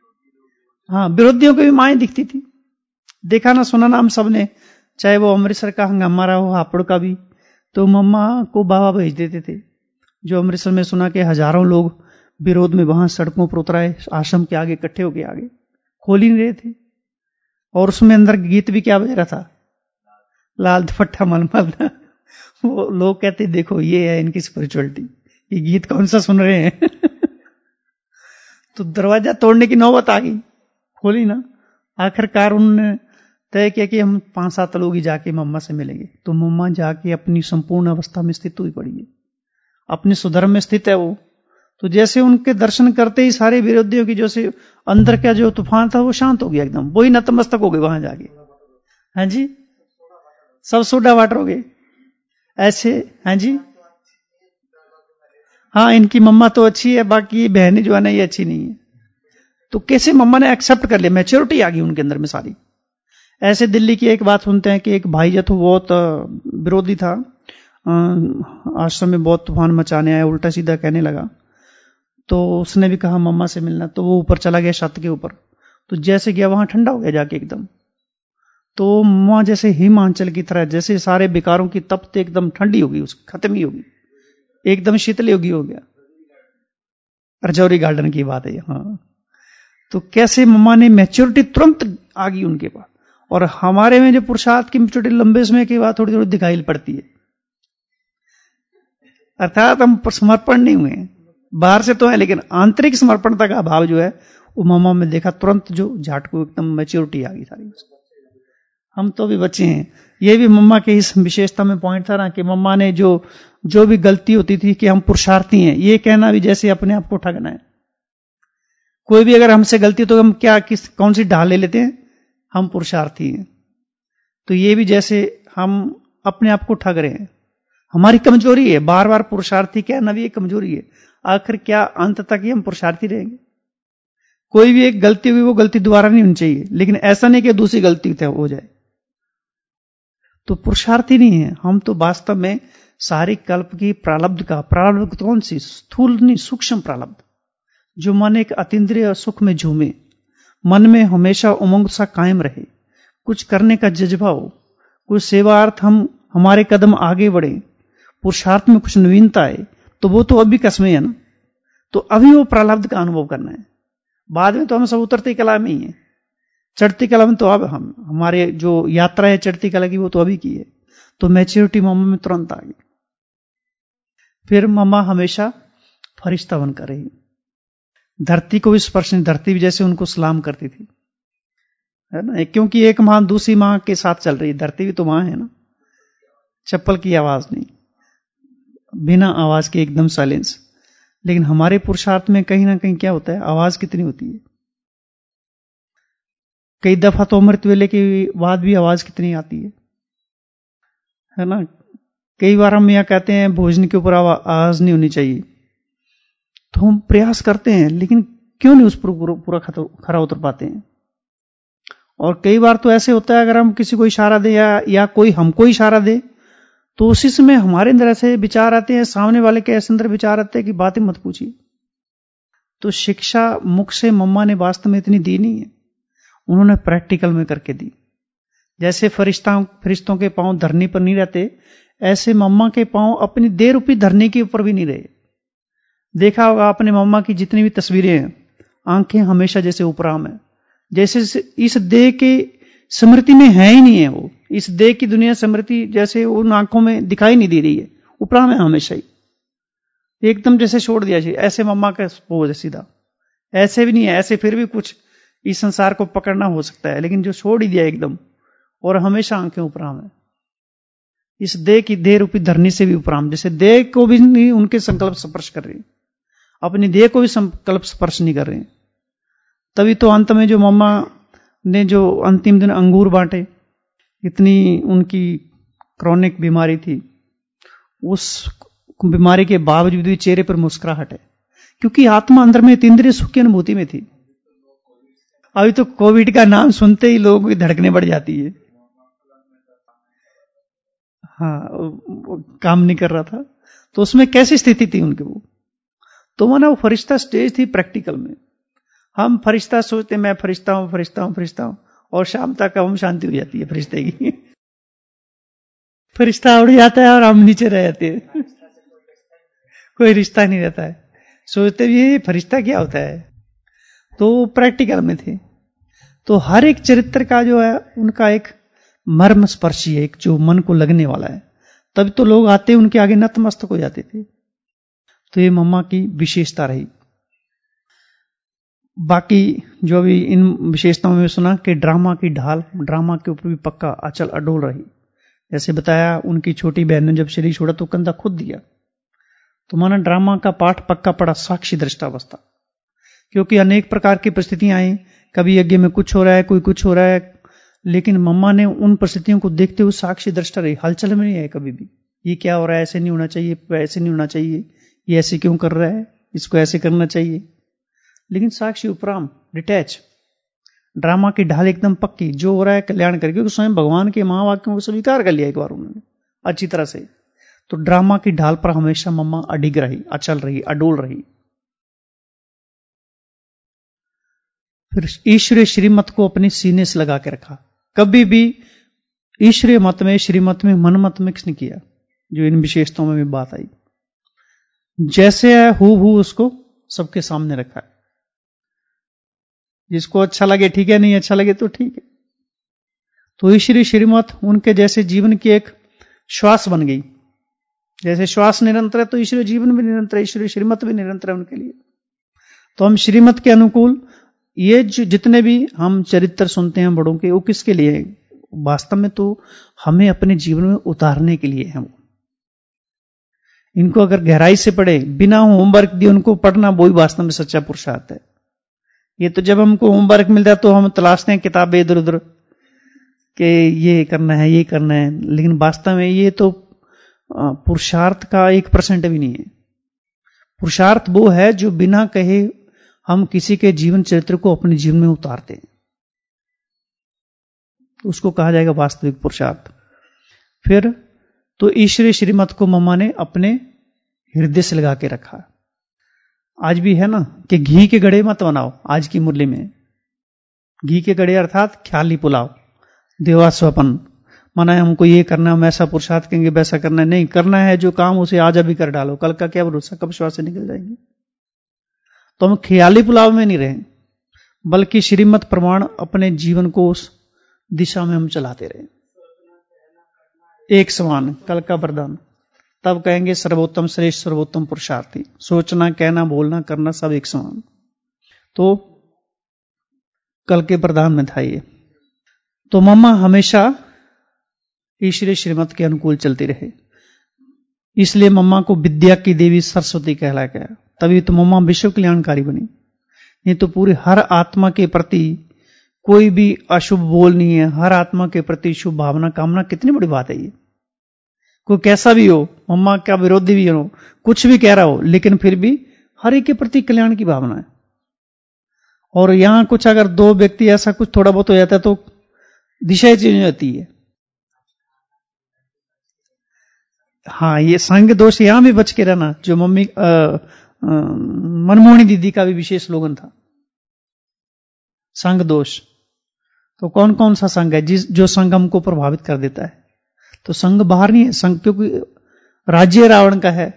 हाँ, विरोधियों को भी माँ दिखती थी। देखा ना, सुना ना हम सबने, चाहे वो अमृतसर का हंगामा रहा हो, हापुड़ का भी, तो मम्मा को बाबा भेज देते थे। जो अमृतसर में सुना कि हजारों लोग विरोध में वहां सड़कों पर उतराए, आश्रम के आगे इकट्ठे होके आगे, खोल ही नहीं रहे थे। और उसमें अंदर गीत भी क्या बज रहा था, लाल दुपट्टा मलमल। वो लोग कहते देखो ये है इनकी स्पिरिचुअलिटी, ये गीत कौन सा सुन रहे हैं। तो दरवाजा तोड़ने की नौबत आ गई, खोली ना। आखिरकार उन्होंने तय किया कि हम पांच सात लोग ही जाके मम्मा से मिलेंगे। तो मम्मा जाके अपनी संपूर्ण अवस्था में स्थित हुई पड़ी है, अपने सुधर्म में स्थित है वो। तो जैसे उनके दर्शन करते ही सारे विरोधियों की जो से अंदर का जो तूफान था वो शांत हो गया एकदम, वही नतमस्तक हो गए वहां जाके। हाँ जी, सब सोडा वाटर हो गए ऐसे। हाँ जी, हाँ, इनकी मम्मा तो अच्छी है, बाकी बहनें जो है ना ये अच्छी नहीं है। तो कैसे मम्मा ने एक्सेप्ट कर लिया, मैच्योरिटी आ गई उनके अंदर में सारी। ऐसे दिल्ली की एक बात सुनते हैं कि एक भाई जो तो बहुत विरोधी था, आश्रम में बहुत तूफान मचाने आया, उल्टा सीधा कहने लगा। तो उसने भी कहा मम्मा से मिलना, तो वो ऊपर चला गया छत के ऊपर। तो जैसे गया वहां ठंडा हो गया जाके एकदम। तो मम्मा जैसे हिमांचल की तरह, जैसे सारे विकारों की तप्त एकदम ठंडी होगी, उसकी खत्म ही होगी, एकदम शीतल योगी हो गया। रजौरी गार्डन की बात है। हाँ, तो कैसे मम्मा ने मैच्योरिटी तुरंत आ गई उनके पास। और हमारे में जो पुरुषार्थ की मैच्योरिटी लंबे समय के बाद थोड़ी थोड़ी दिखाई पड़ती है, अर्थात हम समर्पण नहीं हुए, बाहर से तो है लेकिन आंतरिक समर्पणता का अभाव जो है वो मम्मा में देखा तुरंत, जो झाट को एकदम मैच्योरिटी आ गई सारी। हम तो भी बच्चे हैं, ये भी मम्मा के इस विशेषता में पॉइंट था ना कि मम्मा ने जो जो भी गलती होती थी कि हम पुरुषार्थी हैं, ये कहना भी जैसे अपने आप को ठगना है। कोई भी अगर हमसे गलती तो हम क्या किस कौन सी ढाल ले लेते हैं, हम पुरुषार्थी हैं। तो ये भी जैसे हम अपने आप को ठग रहे हैं, हमारी कमजोरी है, बार बार पुरुषार्थी क्या ना भी एक कमजोरी है। आखिर क्या अंत तक ही हम पुरुषार्थी रहेंगे? कोई भी एक गलती हुई वो गलती दोबारा नहीं होनी चाहिए, लेकिन ऐसा नहीं कि दूसरी गलती हो जाए तो पुरुषार्थी नहीं है हम। तो वास्तव में सारी कल्प की प्रारब्ध का, प्रारब्ध कौन सी? स्थूल नहीं, सूक्ष्म प्रारब्ध, जो मन एक अतीन्द्रिय सुख में झूमे, मन में हमेशा उमंग सा कायम रहे, कुछ करने का जज्बा हो, कुछ सेवार्थ हम हमारे कदम आगे बढ़े, पुरुषार्थ में कुछ नवीनता है, तो वो तो अभी कसमें है ना। तो अभी वो प्रारब्ध का अनुभव करना है। बाद में तो हम सब उतरती कला में ही है, चढ़ती कला में तो अब हम हमारे जो यात्रा है चढ़ती कला की वो तो अभी की है। तो मैच्योरिटी मम्मा में तुरंत आ गई। फिर मम्मा हमेशा फरिश्ता बनकर रही, धरती को भी स्पर्श नहीं, धरती भी जैसे उनको सलाम करती थी, है ना, क्योंकि एक मां दूसरी मां के साथ चल रही है, धरती भी तो मां है ना। चप्पल की आवाज नहीं, बिना आवाज के एकदम साइलेंस। लेकिन हमारे पुरुषार्थ में कहीं ना कहीं क्या होता है, आवाज कितनी होती है। कई दफा तो अमृत वेले के बाद भी आवाज कितनी आती है, है ना। कई बार हम यह कहते हैं भोजन के ऊपर आवाज नहीं होनी चाहिए, तो हम प्रयास करते हैं, लेकिन क्यों नहीं उस पर पूरा खरा उतर पाते हैं। और कई बार तो ऐसे होता है, अगर हम किसी को इशारा दे या, या कोई हमको इशारा दे, तो उसी समय हमारे अंदर ऐसे विचार आते हैं, सामने वाले के ऐसे अंदर विचार आते हैं कि बातें मत पूछिए। तो शिक्षा मुख से मम्मा ने वास्तव में इतनी दी नहीं है, उन्होंने प्रैक्टिकल में करके दी। जैसे फरिश्ता फरिश्तों के पांव धरनी पर नहीं रहते, ऐसे मम्मा के पांव अपनी देह रूपी धरनी के ऊपर भी नहीं रहे। देखा होगा आपने मम्मा की जितनी भी तस्वीरें हैं, आंखें हमेशा जैसे उपराम है, जैसे इस देह के स्मृति में है ही नहीं है। वो इस देह की दुनिया स्मृति जैसे उन आंखों में दिखाई नहीं दे रही है, उपराम है हमेशा ही, एकदम जैसे छोड़ दिया चाहिए। ऐसे मम्मा का पोज है सीधा, ऐसे भी नहीं है, ऐसे फिर भी कुछ इस संसार को पकड़ना हो सकता है, लेकिन जो छोड़ ही दिया एकदम, और हमेशा आंखें उपराम है। इस देह की देह रूपी धरनी से भी उपराम, जैसे देह को भी नहीं उनके संकल्प स्पर्श कर रहे, अपनी देह को भी संकल्प स्पर्श नहीं कर रहे। तभी तो अंत में जो मम्मा ने जो अंतिम दिन अंगूर बांटे, इतनी उनकी क्रॉनिक बीमारी थी, उस बीमारी के बावजूद भी चेहरे पर मुस्कुराहट है, क्योंकि आत्मा अंदर में इंद्रिय सुख की अनुभूति में थी। अभी तो कोविड का नाम सुनते ही लोगों की धड़कने बढ़ जाती है। हाँ, काम नहीं कर रहा था, तो उसमें कैसी स्थिति थी उनकी? वो तो माना वो फरिश्ता स्टेज थी प्रैक्टिकल में। हम फरिश्ता सोचते मैं फरिश्ता हूं फरिश्ता हूं फरिश्ता हूं, और शाम तक हम शांति हो जाती है फरिश्ते की। फरिश्ता उड़ जाता है और हम नीचे रह जाते हैं, कोई रिश्ता नहीं रहता है। सोचते भी ये फरिश्ता क्या होता है। तो प्रैक्टिकल में थे। तो हर एक चरित्र का जो है उनका एक मर्म स्पर्शी है, एक जो मन को लगने वाला है। तब तो लोग आते उनके आगे नतमस्तक हो जाते थे। तो ये मम्मा की विशेषता रही। बाकी जो भी इन विशेषताओं में सुना कि ड्रामा की ढाल, ड्रामा के ऊपर भी पक्का अचल अडोल रही। जैसे बताया उनकी छोटी बहन ने जब शरीर छोड़ा तो कंधा खुद दिया। तो माना ड्रामा का पाठ पक्का पड़ा, साक्षी दृष्टावस्था। क्योंकि अनेक प्रकार की परिस्थितियां आई, कभी यज्ञ में कुछ हो रहा है, कोई कुछ हो रहा है, लेकिन मम्मा ने उन परिस्थितियों को देखते हुए साक्षी दृष्टा रही। हलचल में नहीं है कभी भी, ये क्या हो रहा है, ऐसे नहीं होना चाहिए, ऐसे नहीं होना चाहिए, ये ऐसे क्यों कर रहा है, इसको ऐसे करना चाहिए। लेकिन साक्षी उपराम, डिटैच। ड्रामा की ढाल एकदम पक्की, जो हो रहा है कल्याण करके, क्योंकि स्वयं भगवान के महावाक्यों को स्वीकार कर लिया एक बार उन्होंने अच्छी तरह से। तो ड्रामा की ढाल पर हमेशा मम्मा अडिग रही, अचल रही, अडोल रही। फिर ईश्वरीय श्रीमत को अपने सीने से लगा के रखा। कभी भी ईश्वरीय मत में, श्रीमत में, मन मत मिक्स नहीं किया। जो इन विशेषताओं में भी बात आई, जैसे है हु हु उसको सबके सामने रखा है। जिसको अच्छा लगे ठीक है, नहीं अच्छा लगे तो ठीक है। तो ईश्वरीय श्रीमत उनके जैसे जीवन की एक श्वास बन गई। जैसे श्वास निरंतर है तो ईश्वरीय जीवन भी निरंतर है, ईश्वरीय श्रीमत भी निरंतर है उनके लिए। तो हम श्रीमत के अनुकूल ये जितने भी हम चरित्र सुनते हैं बड़ों के, वो किसके लिए है? वास्तव में तो हमें अपने जीवन में उतारने के लिए है। इनको अगर गहराई से पढ़े, बिना होमवर्क दिए उनको पढ़ना, वही वास्तव में सच्चा पुरुषार्थ है। ये तो जब हमको होमवर्क मिलता है तो हम तलाशते हैं किताबें इधर उधर कि ये करना है, ये करना है, लेकिन वास्तव में ये तो पुरुषार्थ का एक परसेंट भी नहीं है। पुरुषार्थ वो है जो बिना कहे हम किसी के जीवन चरित्र को अपने जीवन में उतारते हैं, उसको कहा जाएगा वास्तविक पुरुषार्थ। फिर तो ईश्वरीय श्रीमत को मम्मा ने अपने हृदय से लगा के रखा। आज भी है ना कि घी के गड़े मत बनाओ। आज की मुरली में घी के गड़े अर्थात ख्याली पुलाव, देवा स्वपन, माना है हमको ये करना, हम ऐसा पुरुषार्थ करेंगे, वैसा करना नहीं करना है। जो काम उसे आज अभी कर डालो, कल का क्या भरोसा, कब श्वास से निकल जाएंगे। तो हम ख्याली पुलाव में नहीं रहे, बल्कि श्रीमत प्रमाण अपने जीवन को उस दिशा में हम चलाते रहे। एक समान, कल का वरदान, तब कहेंगे सर्वोत्तम श्रेष्ठ सर्वोत्तम पुरुषार्थी। सोचना, कहना, बोलना, करना सब एक समान। तो कल के प्रधान में था ये। तो मम्मा हमेशा ईश्वरीय श्रीमत के अनुकूल चलती रहे, इसलिए मम्मा को विद्या की देवी सरस्वती कहला गया। तभी तो मम्मा विश्व कल्याणकारी बनी। नहीं तो पूरी हर आत्मा के प्रति कोई भी अशुभ बोल नहीं है, हर आत्मा के प्रति शुभ भावना कामना, कितनी बड़ी बात है ये। कोई कैसा भी हो, मम्मा का विरोधी भी हो, कुछ भी कह रहा हो, लेकिन फिर भी हर एक के प्रति कल्याण की भावना है। और यहां कुछ अगर दो व्यक्ति ऐसा कुछ थोड़ा बहुत हो जाता है तो दिशा चेंज हो जाती है। हाँ, ये संग दोष यहां भी बच के रहना, जो मम्मी आ, आ, मनमोहनी दीदी का भी विशेष स्लोगन था, संग दोष। तो कौन कौन सा संग है जिस जो संग हमको प्रभावित कर देता है? तो संग बाहर नहीं है, संग क्योंकि राज्य रावण का है,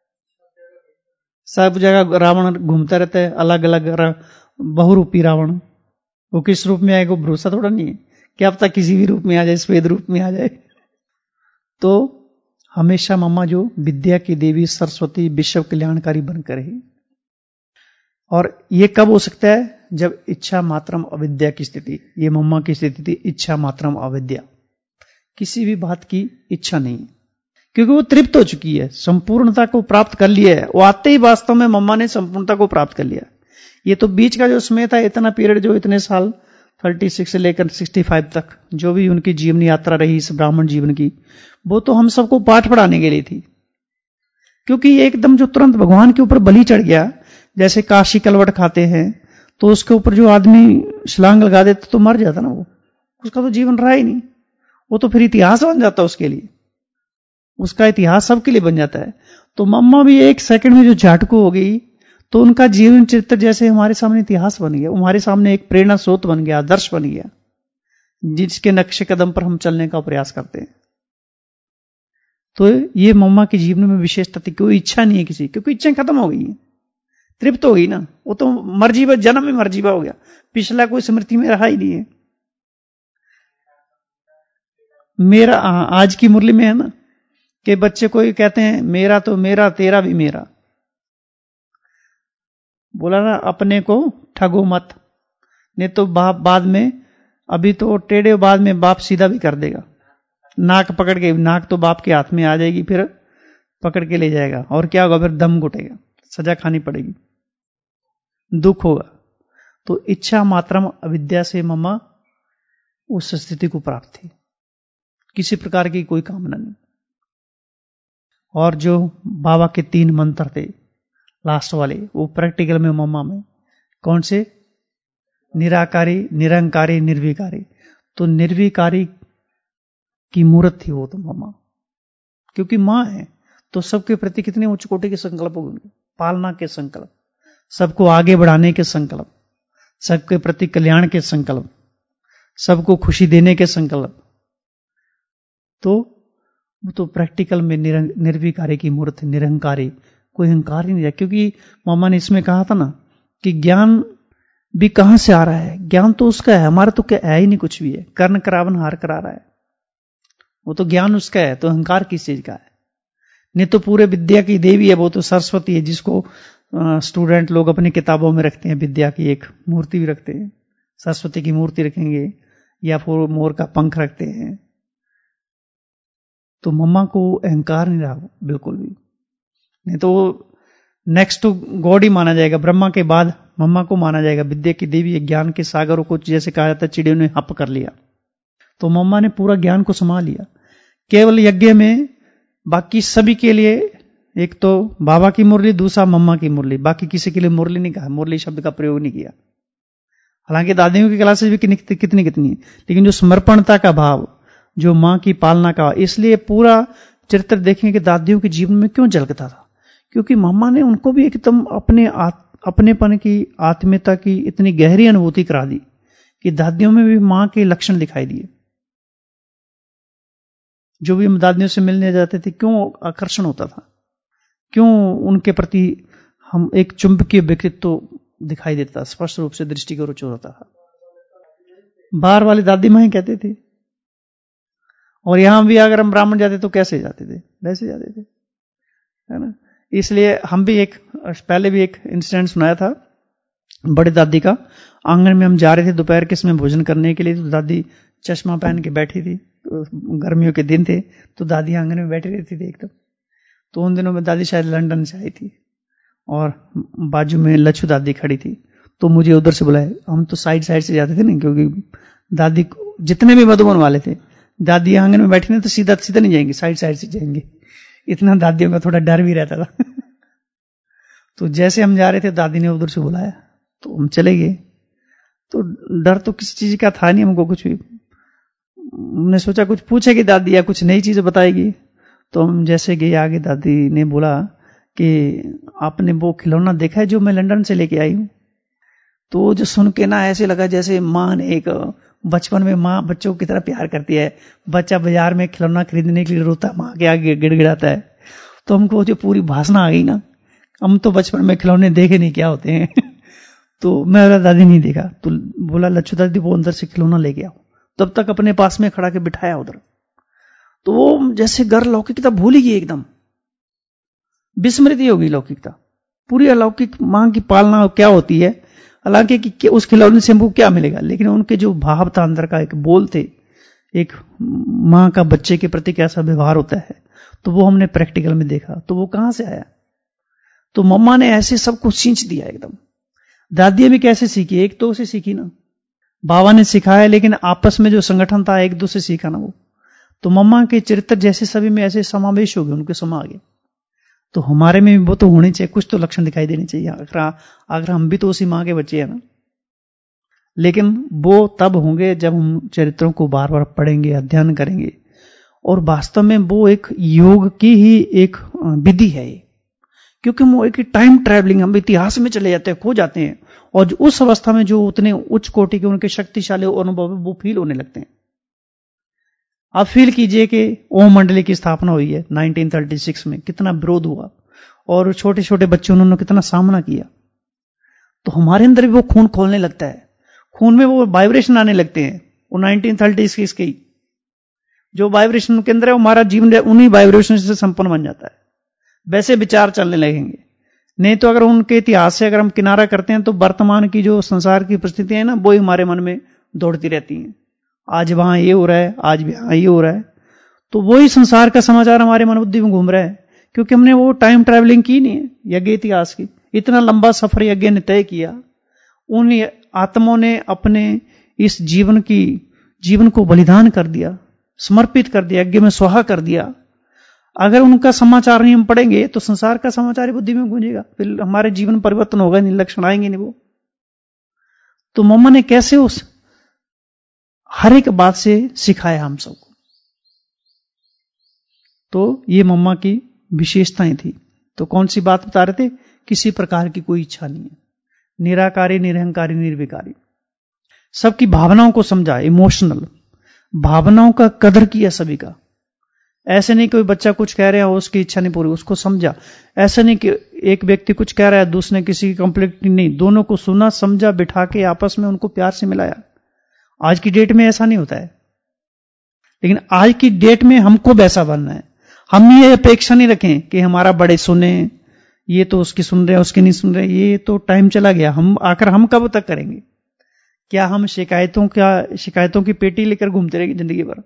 सब जगह रावण घूमता रहता है, अलग अलग बहुरूपी रावण। वो किस रूप में आएगा भरोसा थोड़ा नहीं है, क्या पता किसी भी रूप में आ जाए, श्वेत रूप में आ जाए। तो हमेशा मम्मा जो विद्या की देवी सरस्वती विश्व कल्याणकारी बनकर रही। और ये कब हो सकता है? जब इच्छा मात्रम अविद्या की स्थिति, ये मम्मा की स्थिति थी, इच्छा मात्रम अविद्या, किसी भी बात की इच्छा नहीं, क्योंकि वो तृप्त हो चुकी है, संपूर्णता को प्राप्त कर लिया है। वो आते ही वास्तव में मम्मा ने संपूर्णता को प्राप्त कर लिया। ये तो बीच का जो समय था, इतना पीरियड, जो इतने साल छत्तीस से लेकर पैंसठ तक जो भी उनकी जीवन यात्रा रही इस ब्राह्मण जीवन की, वो तो हम सबको पाठ पढ़ाने के लिए थी। क्योंकि ये एकदम जो तुरंत भगवान के ऊपर बलि चढ़ गया, जैसे काशी कलवट खाते हैं तो उसके ऊपर जो आदमी छलांग लगा देता तो मर जाता ना, वो उसका तो जीवन रहा ही नहीं, वो तो फिर इतिहास बन जाता उसके लिए, उसका इतिहास सबके लिए बन जाता है। तो मम्मा भी एक सेकंड में जो झाटकू हो गई, तो उनका जीवन चरित्र जैसे हमारे सामने इतिहास बन गया, हमारे सामने एक प्रेरणा स्रोत बन गया, आदर्श बन गया, जिसके नक्शे कदम पर हम चलने का प्रयास करते हैं। तो ये मम्मा के जीवन में विशेषता थी, कोई इच्छा नहीं है किसी, क्योंकि इच्छाएं खत्म हो गई, तृप्त हो गई ना, वो तो मर्जीवा, जन्म में मर्जीवा हो गया, पिछला कोई स्मृति में रहा ही नहीं है। मेरा आज की मुरली में है ना कि बच्चे कोई कहते हैं मेरा तो मेरा, तेरा भी मेरा। बोला ना, अपने को ठगो मत, नहीं तो बाप बाद में, अभी तो टेढ़े बाद में बाप सीधा भी कर देगा, नाक पकड़ के, नाक तो बाप के हाथ में आ जाएगी, फिर पकड़ के ले जाएगा, और क्या होगा, फिर दम घुटेगा, सजा खानी पड़ेगी, दुख होगा। तो इच्छा मात्रम अविद्या से मम्मा उस स्थिति को प्राप्त थी, किसी प्रकार की कोई कामना नहीं। और जो बाबा के तीन मंत्र थे लास्ट वाले, वो प्रैक्टिकल में मम्मा में कौन से? निराकारी, निरंकारी, निर्विकारी। तो निर्विकारी की मूर्त थी वो तो मम्मा, क्योंकि मां है तो सबके प्रति कितने उच्च कोटि के संकल्प होंगे, पालना के संकल्प, सबको आगे बढ़ाने के संकल्प, सबके प्रति कल्याण के संकल्प, सबको खुशी देने के संकल्प। तो वो तो प्रैक्टिकल में निर्विकारी की मूर्त, निरंकारी, कोई अहंकार ही नहीं है। क्योंकि मामा ने इसमें कहा था ना कि ज्ञान भी कहां से आ रहा है, ज्ञान तो उसका है, हमारा तो क्या है ही नहीं, कुछ भी है, कर्ण करावन हार करा रहा है, वो तो ज्ञान उसका है, तो अहंकार किस चीज का है? नहीं तो पूरे विद्या की देवी है, वो तो सरस्वती है, जिसको स्टूडेंट लोग अपनी किताबों में रखते हैं, विद्या की एक मूर्ति भी रखते हैं, सरस्वती की मूर्ति रखेंगे या फिर मोर का पंख रखते हैं। तो मम्मा को अहंकार नहीं रहा बिल्कुल भी, नहीं तो नेक्स्ट टू गॉड ही माना जाएगा, ब्रह्मा के बाद मम्मा को माना जाएगा, विद्या की देवी, ज्ञान के सागरों को, जैसे कहा जाता है चिड़ियों ने हप कर लिया, तो मम्मा ने पूरा ज्ञान को संभाल लिया। केवल यज्ञ में बाकी सभी के लिए एक तो बाबा की मुरली, दूसरा मम्मा की मुरली, बाकी किसी के लिए मुरली नहीं कहा, मुरली शब्द का प्रयोग नहीं किया। हालांकि दादियों की क्लासेस भी कितनी कितनी कितनी है, लेकिन जो समर्पणता का भाव, जो मां की पालना का, इसलिए पूरा चरित्र देखें कि दादियों के जीवन में क्यों झलकता था, क्योंकि मम्मा ने उनको भी एकदम अपने अपनेपन की, आत्मीयता की इतनी गहरी अनुभूति करा दी कि दादियों में भी मां के लक्षण दिखाई दिए। जो भी हम दादियों से मिलने जाते थे, क्यों आकर्षण होता था, क्यों उनके प्रति हम एक चुंबकीय व्यक्तित्व दिखाई देता, स्पष्ट रूप से दृष्टि को रुचि होता था। बाहर वाली दादी माँ कहते थे, और यहां भी अगर हम ब्राह्मण जाते तो कैसे जाते थे, वैसे जाते थे, है ना। इसलिए हम भी एक पहले भी एक इंसिडेंट सुनाया था बड़ी दादी का। आंगन में हम जा रहे थे दोपहर के समय भोजन करने के लिए, तो दादी चश्मा पहन के बैठी थी, गर्मियों के दिन थे, तो दादी आंगन में बैठी रहती थी एकदम। तो उन दिनों में दादी शायद लंदन से आई थी और बाजू में लच्छू दादी खड़ी थी, तो मुझे उधर से बुलाए। हम तो साइड साइड से जाते थे ना, क्योंकि दादी जितने भी मधुबन वाले थे, दादी आंगन में बैठी ना तो सीधा सीधा नहीं जाएंगे, साइड साइड से जाएंगे, इतना दादियों का थोड़ा डर भी रहता था। तो जैसे हम जा रहे थे दादी ने उधर से बुलाया, तो हम चले गए। तो डर तो किसी चीज का था नहीं हमको, कुछ भी। हमने सोचा कुछ पूछेगी दादी या कुछ नई चीज बताएगी। तो हम जैसे गए आगे, दादी ने बोला कि आपने वो खिलौना देखा है जो मैं लंदन से लेके आई हूं। तो जो सुन के ना ऐसे लगा जैसे माँ ने, एक बचपन में माँ बच्चों की तरह प्यार करती है, बच्चा बाजार में खिलौना खरीदने के लिए रोता, माँ के आगे गिड़गिड़ाता है। तो हमको जो पूरी भाषणा आ गई ना, हम तो बचपन में खिलौने देखे नहीं क्या होते हैं। तो मैं बोला दादी नहीं देखा। तो बोला लच्छू दादी वो अंदर से खिलौना लेके आओ। तब तक अपने पास में खड़ा के बिठाया उधर। तो वो जैसे घर लौकिकता भूल ही गई, एकदम विस्मृति हो गई लौकिकता, पूरी अलौकिक मां की पालना क्या होती है। हालांकि कि उस खिलौने से हमको क्या मिलेगा, लेकिन उनके जो भाव था अंदर का, एक बोल थे, एक मां का बच्चे के प्रति कैसा व्यवहार होता है, तो वो हमने प्रैक्टिकल में देखा। तो वो कहां से आया? तो मम्मा ने ऐसे सब कुछ सींच दिया एकदम। दादियां भी कैसे सीखी? एक तो उसे सीखी ना, बाबा ने सिखाया, लेकिन आपस में जो संगठन था एक दूसरे सीखा ना वो। तो मम्मा के चरित्र जैसे सभी में ऐसे समावेश हो गए, उनके समा गए। तो हमारे में भी वो तो होने चाहिए, कुछ तो लक्षण दिखाई देने चाहिए। अगर अगर हम भी तो उसी माँ के बच्चे हैं ना। लेकिन वो तब होंगे जब हम चरित्रों को बार बार पढ़ेंगे, अध्ययन करेंगे, और वास्तव में वो एक योग की ही एक विधि है ये। क्योंकि वो एक टाइम ट्रैवलिंग, हम इतिहास में चले जाते हैं, खो जाते हैं, और उस अवस्था में जो उतने उच्च कोटि के उनके शक्तिशाली अनुभव वो फील होने लगते हैं। आप फील कीजिए कि ओम मंडली की स्थापना हुई है नाइनटीन थर्टी सिक्स में, कितना विरोध हुआ, और छोटे छोटे बच्चे उन्होंने कितना सामना किया। तो हमारे अंदर भी वो खून खोलने लगता है, खून में वो वाइब्रेशन आने लगते हैं। वो नाइनटीन थर्टी सिक्स की जो वाइब्रेशन के अंदर है, हमारा जीवन उन्हीं वाइब्रेशन से संपन्न बन जाता है। वैसे विचार चलने लगेंगे। नहीं तो अगर उनके इतिहास से अगर हम किनारा करते हैं, तो वर्तमान की जो संसार की परिस्थितियां हैं ना, वो ही हमारे मन में दौड़ती रहती हैं। आज वहां ये हो रहा है, आज भी वहां ये हो रहा है, तो वही संसार का समाचार हमारे मन बुद्धि में घूम रहा है, क्योंकि हमने वो टाइम ट्रैवलिंग की नहीं है यज्ञ इतिहास की। इतना लंबा सफर यज्ञ ने तय किया, उन आत्माओं ने अपने इस जीवन की जीवन को बलिदान कर दिया, समर्पित कर दिया, यज्ञ में स्वाहा कर दिया। अगर उनका समाचार नहीं हम पढ़ेंगे, तो संसार का समाचार बुद्धि में गूंजेगा, फिर हमारे जीवन परिवर्तन होगा नहीं, लक्षण आएंगे नहीं वो। तो मम्मा ने कैसे उस हर एक बात से सिखाया हम सबको। तो ये मम्मा की विशेषताएं थी। तो कौन सी बात बता रहे थे? किसी प्रकार की कोई इच्छा नहीं है, निराकारी, निरहंकारी, निर्विकारी, सबकी भावनाओं को समझा, इमोशनल भावनाओं का कदर किया सभी का। ऐसे नहीं कोई बच्चा कुछ कह रहा है, उसकी इच्छा नहीं पूरी, उसको समझा। ऐसा नहीं कि एक व्यक्ति कुछ कह रहा है, दूसरे किसी की कंप्लेंट नहीं, दोनों को सुना, समझा, बिठा के आपस में उनको प्यार से मिलाया। आज की डेट में ऐसा नहीं होता है, लेकिन आज की डेट में हमको वैसा बनना है। हम ये अपेक्षा नहीं रखें कि हमारा बड़े सुने, ये तो उसकी सुन रहे हैं, उसकी नहीं सुन रहे, ये तो टाइम चला गया। हम आकर हम कब तक करेंगे? क्या हम शिकायतों क्या शिकायतों की पेटी लेकर घूमते रहेंगे जिंदगी भर?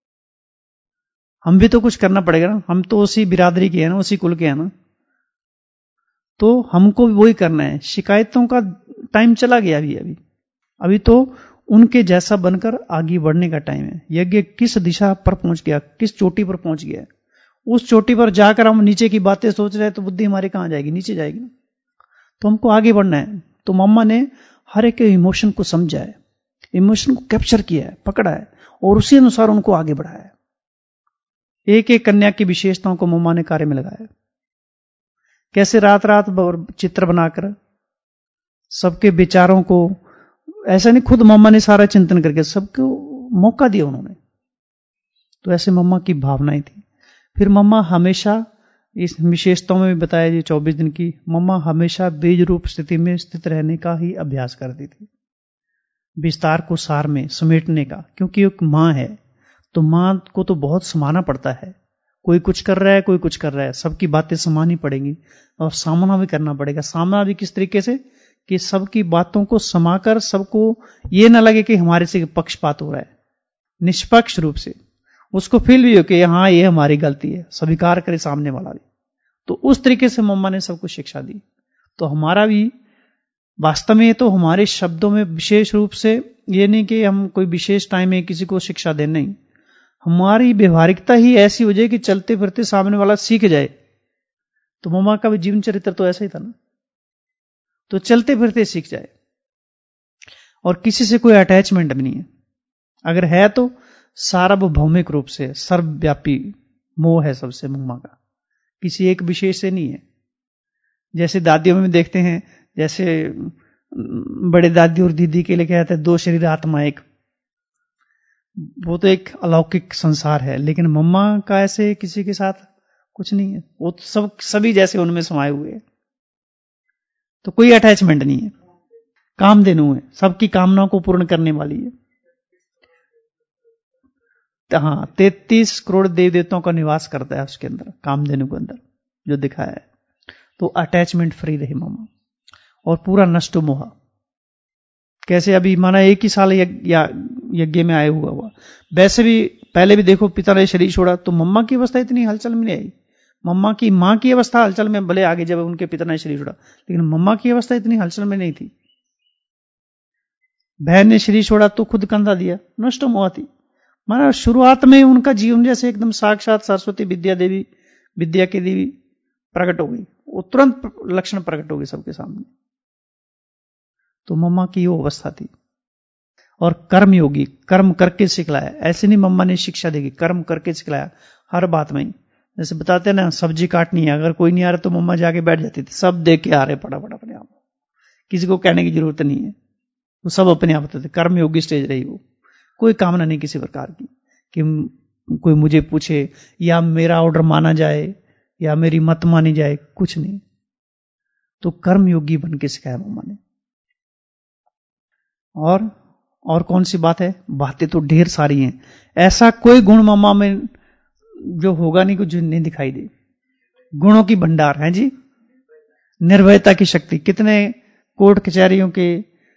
हम भी तो कुछ करना पड़ेगा ना। हम तो उसी बिरादरी के हैं ना, उसी कुल के हैं ना, तो हमको भी वही करना है। शिकायतों का टाइम चला गया अभी अभी अभी तो उनके जैसा बनकर आगे बढ़ने का टाइम है। यज्ञ किस दिशा पर पहुंच गया, किस चोटी पर पहुंच गया, उस चोटी पर जाकर हम नीचे की बातें सोच रहे हैं तो बुद्धि हमारी कहां जाएगी, नीचे जाएगी ना। तो हमको आगे बढ़ना है। तो मम्मा ने हर एक इमोशन को समझा है, इमोशन को कैप्चर किया है, पकड़ा है और उसी अनुसार उनको आगे बढ़ाया है। एक एक कन्या की विशेषताओं को मम्मा ने कार्य में लगाया। कैसे रात रात चित्र बनाकर सबके विचारों को, ऐसा नहीं खुद मम्मा ने सारा चिंतन करके सबको मौका दिया उन्होंने। तो ऐसे मम्मा की भावनाएं थी। फिर मम्मा हमेशा, इस विशेषताओं में भी बताया जी चौबीस दिन की, मम्मा हमेशा बीज रूप स्थिति में स्थित रहने का ही अभ्यास करती थी, विस्तार को सार में समेटने का। क्योंकि एक माँ है तो माँ को तो बहुत समाना पड़ता है। कोई कुछ कर रहा है, कोई कुछ कर रहा है, सबकी बातें समानी पड़ेंगी और सामना भी करना पड़ेगा। सामना भी किस तरीके से कि सबकी बातों को समाकर सबको ये ना लगे कि हमारे से पक्षपात हो रहा है, निष्पक्ष रूप से उसको फील भी हो कि हाँ ये हमारी गलती है, स्वीकार करे सामने वाला भी। तो उस तरीके से मम्मा ने सबको शिक्षा दी। तो हमारा भी वास्तव में तो हमारे शब्दों में विशेष रूप से ये नहीं कि हम कोई विशेष टाइम में किसी को शिक्षा दें, नहीं, हमारी व्यवहारिकता ही ऐसी हो जाए कि चलते फिरते सामने वाला सीख जाए। तो मम्मा का भी जीवन चरित्र तो ऐसा ही था ना, तो चलते फिरते सीख जाए और किसी से कोई अटैचमेंट भी नहीं है। अगर है तो सार्वभौमिक रूप से सर्वव्यापी मोह है सबसे मम्मा का, किसी एक विशेष से नहीं है। जैसे दादियों में देखते हैं, जैसे बड़े दादी और दीदी के लिए कहते हैं दो शरीर आत्मा एक, वो तो एक अलौकिक संसार है। लेकिन मम्मा का ऐसे किसी के साथ कुछ नहीं है, वो तो सब सभी जैसे उनमें समाये हुए हैं। तो कोई अटैचमेंट नहीं है, कामधेनु है, सबकी कामनाओं को पूर्ण करने वाली है। हाँ, तैतीस करोड़ देव देवताओं का निवास करता है उसके अंदर, कामधेनु के अंदर जो दिखाया है। तो अटैचमेंट फ्री रही मम्मा और पूरा नष्ट मोह। कैसे अभी माना एक ही साल यज्ञ में आए हुआ हुआ, वैसे भी पहले भी देखो पिता ने शरीर छोड़ा तो मम्मा की अवस्था इतनी हलचल में नहीं आई। मम्मा की मां की अवस्था हलचल में भले आगे जब उनके पिता ने शरीर छोड़ा, लेकिन मम्मा की अवस्था इतनी हलचल में नहीं थी। बहन ने शरीर छोड़ा तो खुद कंधा दिया, नष्ट मोह थी। माना शुरुआत में उनका जीवन जैसे एकदम साक्षात सरस्वती विद्या देवी, विद्या की देवी प्रकट हो गई, वो तुरंत लक्षण प्रकट हो गए सबके सामने। तो मम्मा की वो अवस्था थी। और कर्म योगी, कर्म करके सिखलाया। ऐसे नहीं मम्मा ने शिक्षा देगी, कर्म करके सिखलाया हर बात में। जैसे बताते हैं ना, सब्जी काटनी है, अगर कोई नहीं आ रहा तो मम्मा जाके बैठ जाती थी, सब देख के आ रहे फटाफट अपने आप, किसी को कहने की जरूरत नहीं है, वो सब अपने आप होते थे। कर्म योगी स्टेज रही वो, कोई कामना नहीं किसी प्रकार की कि कोई मुझे पूछे या मेरा ऑर्डर माना जाए या मेरी मत मानी जाए, कुछ नहीं। तो कर्म योगी बन के सिखाया मम्मा ने। और और कौन सी बात है, बातें तो ढेर सारी हैं। ऐसा कोई गुण मम्मा में जो होगा नहीं, कुछ नहीं दिखाई दे। गुणों की भंडार है जी। निर्भयता की शक्ति, कितने कोर्ट कचहरियों के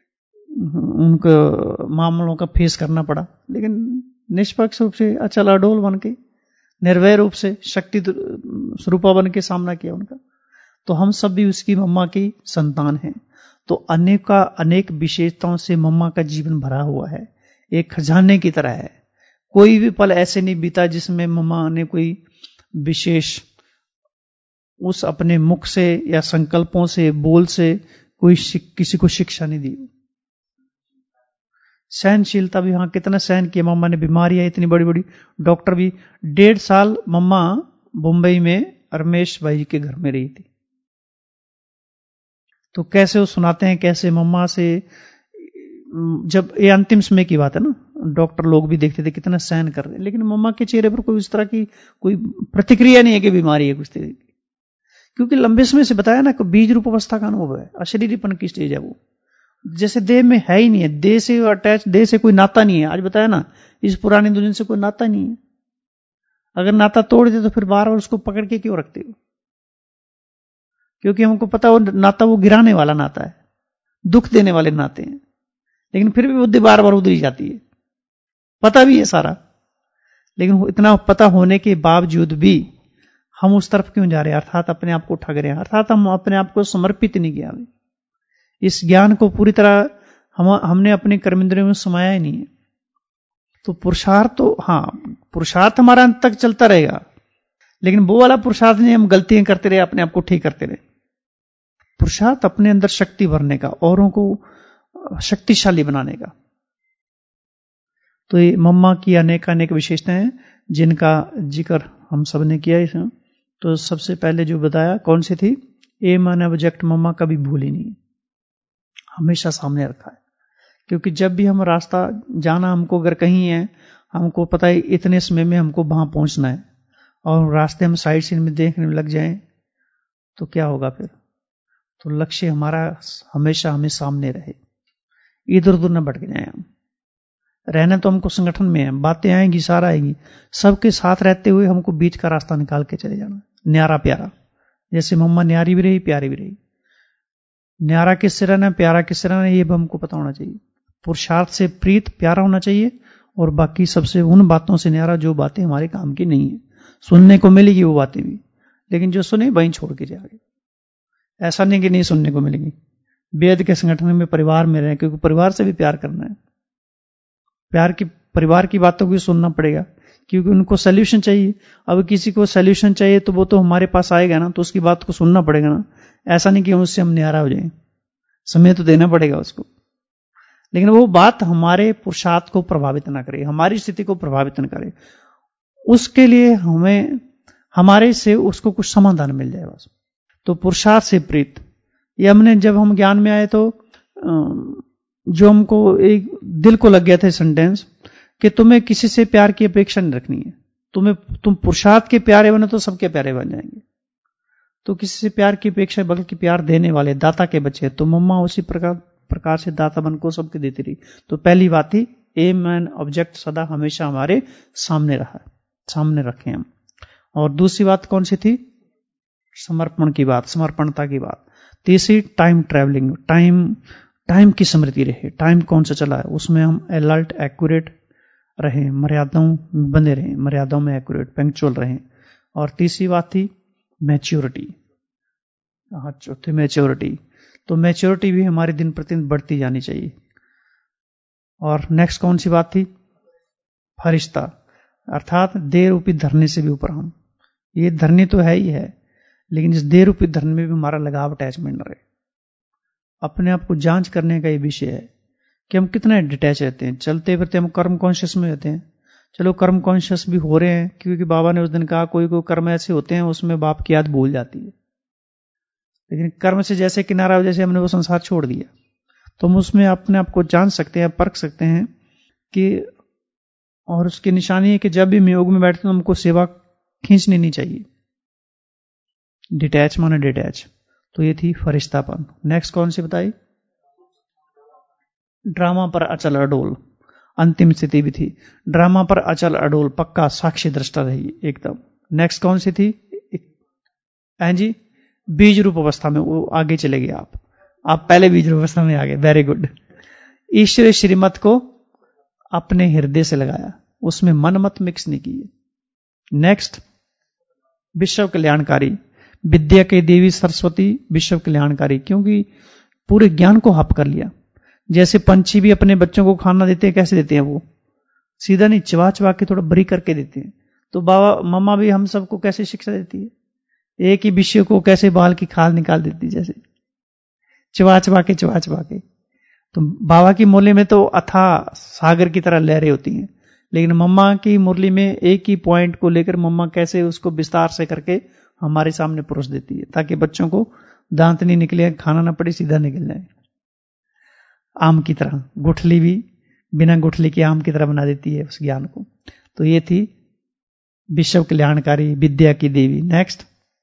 उनको मामलों का फेस करना पड़ा, लेकिन निष्पक्ष रूप से अचल अडोल बन के, निर्भय रूप से शक्ति स्वरूपा बन के सामना किया उनका। तो हम सब भी उसकी मम्मा की संतान हैं। तो अनेक का अनेक विशेषताओं से मम्मा का जीवन भरा हुआ है, एक खजाने की तरह है। कोई भी पल ऐसे नहीं बीता जिसमें मम्मा ने कोई विशेष उस अपने मुख से या संकल्पों से, बोल से कोई किसी को शिक्षा नहीं दी। सहनशीलता भी, हाँ, कितना सहन किया मम्मा ने। बीमारियां इतनी बड़ी बड़ी, डॉक्टर भी, डेढ़ साल मम्मा मुंबई में रमेश भाई के घर में रही थी। तो कैसे वो सुनाते हैं, कैसे मम्मा से, जब ये अंतिम समय की बात है ना, डॉक्टर लोग भी देखते थे कितना सहन कर रहे हैं, लेकिन मम्मा के चेहरे पर कोई इस तरह की कोई प्रतिक्रिया नहीं है कि बीमारी है कुछ तरह की। क्योंकि लंबे समय से बताया ना कि बीज रूप अवस्था का अनुभव है, अशरीरीपन की स्टेज है वो, जैसे देह में है ही नहीं है, देह से अटैच, देह से कोई नाता नहीं है। आज बताया ना, इस पुरानी दुनिया से कोई नाता नहीं है। अगर नाता तोड़ दे तो फिर बार बार उसको पकड़ के क्यों रखते हो? क्योंकि हमको पता वो नाता वो गिराने वाला नाता है, दुख देने वाले नाते हैं, लेकिन फिर भी बुद्धि बार बार उधर ही जाती है। पता भी है सारा, लेकिन इतना पता होने के बावजूद भी हम उस तरफ क्यों जा रहे हैं? अर्थात अपने आप को ठग रहे हैं, अर्थात हम अपने आप को समर्पित नहीं किया। इस ज्ञान को पूरी तरह हम हमने अपने कर्मेंद्रियों में समाया ही नहीं है। तो पुरुषार्थ तो, हाँ, पुरुषार्थ हमारा अंत तक चलता रहेगा, लेकिन वो वाला पुरुषार्थ नहीं हम गलतियां करते रहे, अपने आप को ठीक करते रहे। पुरुषार्थ अपने अंदर शक्ति भरने का, औरों को शक्तिशाली बनाने का। तो ये मम्मा की अनेक अनेक विशेषताएं हैं जिनका जिक्र हम सब ने किया इसमें। तो सबसे पहले जो बताया कौन सी थी, एम एंड ऑब्जेक्ट मम्मा कभी भूली नहीं, हमेशा सामने रखा है। क्योंकि जब भी हम रास्ता जाना, हमको अगर कहीं है, हमको पता है इतने समय में हमको वहां पहुंचना है, और रास्ते हम साइड सीन में देखने में लग जाएं तो क्या होगा फिर? तो लक्ष्य हमारा हमेशा हमें सामने रहे, इधर उधर न भटक जाए हम। रहना तो हमको संगठन में है, बातें आएंगी, सारा आएंगी, सबके साथ रहते हुए हमको बीच का रास्ता निकाल के चले जाना, न्यारा प्यारा। जैसे मम्मा न्यारी भी रही, प्यारी भी रही। न्यारा किससे रहना, प्यारा किससे रहना, ये भी हमको पता होना चाहिए। पुरुषार्थ से प्रीत प्यारा होना चाहिए, और बाकी सबसे उन बातों से न्यारा जो बातें हमारे काम की नहीं है। सुनने को मिलेगी वो बातें भी, लेकिन जो सुने वहीं छोड़ के जाए। ऐसा नहीं कि नहीं सुनने को मिलेगी। वेद के संगठन में परिवार में रहे, क्योंकि परिवार से भी प्यार करना है। प्यार की परिवार की बातों को भी सुनना पड़ेगा, क्योंकि उनको सोल्यूशन चाहिए। अब किसी को सोल्यूशन चाहिए तो वो तो हमारे पास आएगा ना, तो उसकी बात को सुनना पड़ेगा ना। ऐसा नहीं कि उससे हम न्यारा हो जाए, समय तो देना पड़ेगा उसको, लेकिन वो बात हमारे पुरुषार्थ को प्रभावित ना करे, हमारी स्थिति को प्रभावित न करे। उसके लिए हमें हमारे से उसको कुछ समाधान मिल जाए बस। तो पुरुषार्थ से प्रीत, ये हमने जब हम ज्ञान में आए तो जो हमको एक दिल को लग गया था सेंटेंस कि तुम्हें किसी से प्यार की अपेक्षा नहीं रखनी है, तुम्हें तुम पुरुषार्थ के प्यारे बने तो सबके प्यारे बन जाएंगे। तो किसी से प्यार की अपेक्षा बल्कि प्यार देने वाले दाता के बच्चे, तो मम्मा उसी प्रकार प्रकार से दाता बन को सबके देती रही। तो पहली बात थी एम एंड ऑब्जेक्ट सदा हमेशा हमारे सामने रहा, सामने रखे हम। और दूसरी बात कौन सी थी? समर्पण की बात, समर्पणता की बात। तीसरी टाइम ट्रैवलिंग, टाइम टाइम की स्मृति रहे, टाइम कौन सा चला है उसमें हम अलर्ट एक्यूरेट रहे, मर्यादाओं में बंधे रहे, मर्यादाओं में एक्यूरेट पंक्चुअल रहे। और तीसरी बात थी मैच्योरिटी, हाँ चौथी मैच्योरिटी। तो मैच्योरिटी भी हमारी दिन प्रतिदिन बढ़ती जानी चाहिए। और नेक्स्ट कौन सी बात थी? फरिश्ता, अर्थात देह रूपी धरने से भी ऊपर हम। ये धरने तो है ही है, लेकिन इस देह रूपी धरने में भी हमारा लगाव अटैचमेंट न रहे। अपने आप को जांच करने का ये विषय है कि हम कितना डिटैच रहते हैं। चलते फिरते हम कर्म कॉन्शियस में रहते हैं, चलो कर्म कॉन्शियस भी हो रहे हैं, क्योंकि बाबा ने उस दिन कहा कोई कोई कर्म ऐसे होते हैं उसमें बाप की याद भूल जाती है। लेकिन कर्म से जैसे किनारा हो, जैसे हमने वो संसार छोड़ दिया, तो हम उसमें अपने आप को जान सकते हैं, परख सकते हैं कि, और उसकी निशानी है कि जब भी हम योग में बैठते हैं तो हमको सेवा खींचनी नहीं चाहिए। डिटैच माने डिटैच। तो ये थी फरिश्तापन। नेक्स्ट कौन सी बताई? ड्रामा पर अचल अडोल, अंतिम स्थिति भी थी। ड्रामा पर अचल अडोल, पक्का साक्षी दृष्टा रही एकदम। नेक्स्ट कौन सी थी? हैं जी, बीज रूप अवस्था में। वो आगे चले गए आप आप पहले बीज रूप अवस्था में आ गए, वेरी गुड। ईश्वर श्रीमत को अपने हृदय से लगाया, उसमें मन मत मिक्स नहीं किए। नेक्स्ट विश्व कल्याणकारी, विद्या के देवी सरस्वती विश्व कल्याणकारी, क्योंकि पूरे ज्ञान को हप कर लिया। जैसे पंछी भी अपने बच्चों को खाना देते हैं, कैसे देते हैं? वो सीधा नहीं, चबा चबा के थोड़ा बरी करके देते हैं। तो बाबा मम्मा भी हम सबको कैसे शिक्षा देती है? एक ही विषय को कैसे बाल की खाल निकाल देती है, जैसे चबा चबा के चबा चबा के। तो बाबा की मुरली में तो अथा सागर की तरह लहरें होती हैं, लेकिन मम्मा की मुरली में एक ही पॉइंट को लेकर मम्मा कैसे उसको विस्तार से करके हमारे सामने परोस देती है, ताकि बच्चों को दांत नहीं निकले, खाना ना पड़े, सीधा निकल जाए। आम की तरह, गुठली भी बिना गुठली के आम की तरह बना देती है उस ज्ञान को। तो ये थी विश्व कल्याणकारी, विद्या की देवी। नेक्स्ट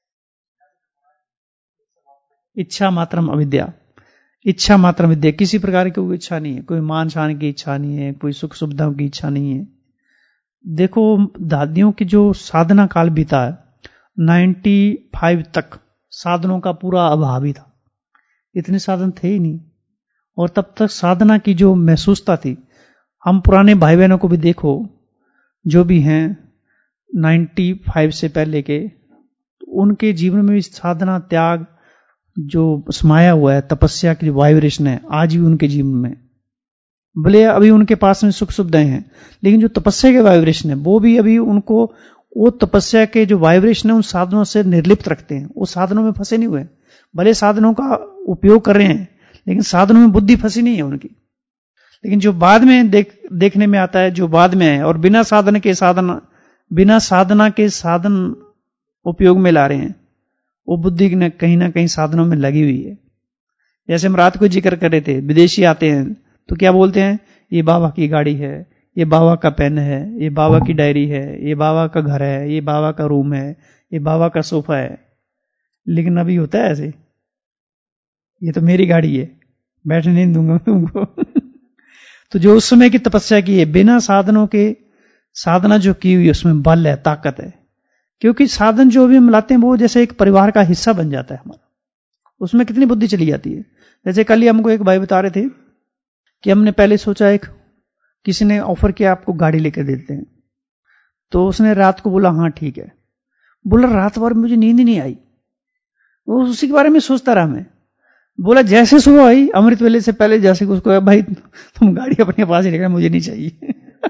इच्छा मात्रम अविद्या, इच्छा मात्रम विद्या, किसी प्रकार की कोई इच्छा नहीं है, कोई मान शान की इच्छा नहीं है, कोई सुख सुविधाओं की इच्छा नहीं है। देखो दादियों की जो साधना काल बीता है, पचानवे तक साधनों का पूरा अभाव ही था, इतने साधन थे ही नहीं। और तब तक साधना की जो महसूसता थी, हम पुराने भाई बहनों को भी देखो जो भी हैं पचानवे से पहले के, उनके जीवन में साधना त्याग जो समाया हुआ है, तपस्या की जो वाइब्रेशन है, आज भी उनके जीवन में, भले अभी उनके पास में सुख सुविधाएं हैं, लेकिन जो तपस्या के वाइब्रेशन है वो भी अभी उनको वो तपस्या के जो वाइब्रेशन है उन साधनों से निर्लिप्त रखते हैं, वो साधनों में फंसे नहीं हुए। भले साधनों का उपयोग कर रहे हैं लेकिन साधनों में बुद्धि फंसी नहीं है उनकी। लेकिन जो बाद में देख देखने में आता है, जो बाद में है और बिना साधन के साधन बिना साधना के साधन उपयोग में ला रहे हैं, वो बुद्धि न कहीं ना कहीं साधनों में लगी हुई है। जैसे हम रात को जिक्र कर रहे थे, विदेशी आते हैं तो क्या बोलते हैं, ये बाबा की गाड़ी है, ये बाबा का पेन है, ये बाबा की डायरी है, ये बाबा का घर है, ये बाबा का रूम है, ये बाबा का सोफा है। लेकिन अभी होता है ऐसे, ये तो मेरी गाड़ी है, बैठने नहीं दूंगा तुमको। तो जो उस समय की तपस्या की है, बिना साधनों के साधना जो की हुई उसमें बल है, ताकत है। क्योंकि साधन जो भी हम लाते हैं वो जैसे एक परिवार का हिस्सा बन जाता है हमारा, उसमें कितनी बुद्धि चली जाती है। जैसे कल ही हमको एक भाई बता रहे थे कि हमने पहले सोचा, एक किसी ने ऑफर किया आपको गाड़ी लेकर देते हैं, तो उसने रात को बोला हाँ ठीक है। बोला रात भर मुझे नींद नहीं आई, वो उसी के बारे में सोचता रहा मैं। बोला जैसे सुबह आई अमृत वेले से पहले जैसे उसको, भाई तुम गाड़ी अपने पास ही लेकर, मुझे नहीं चाहिए।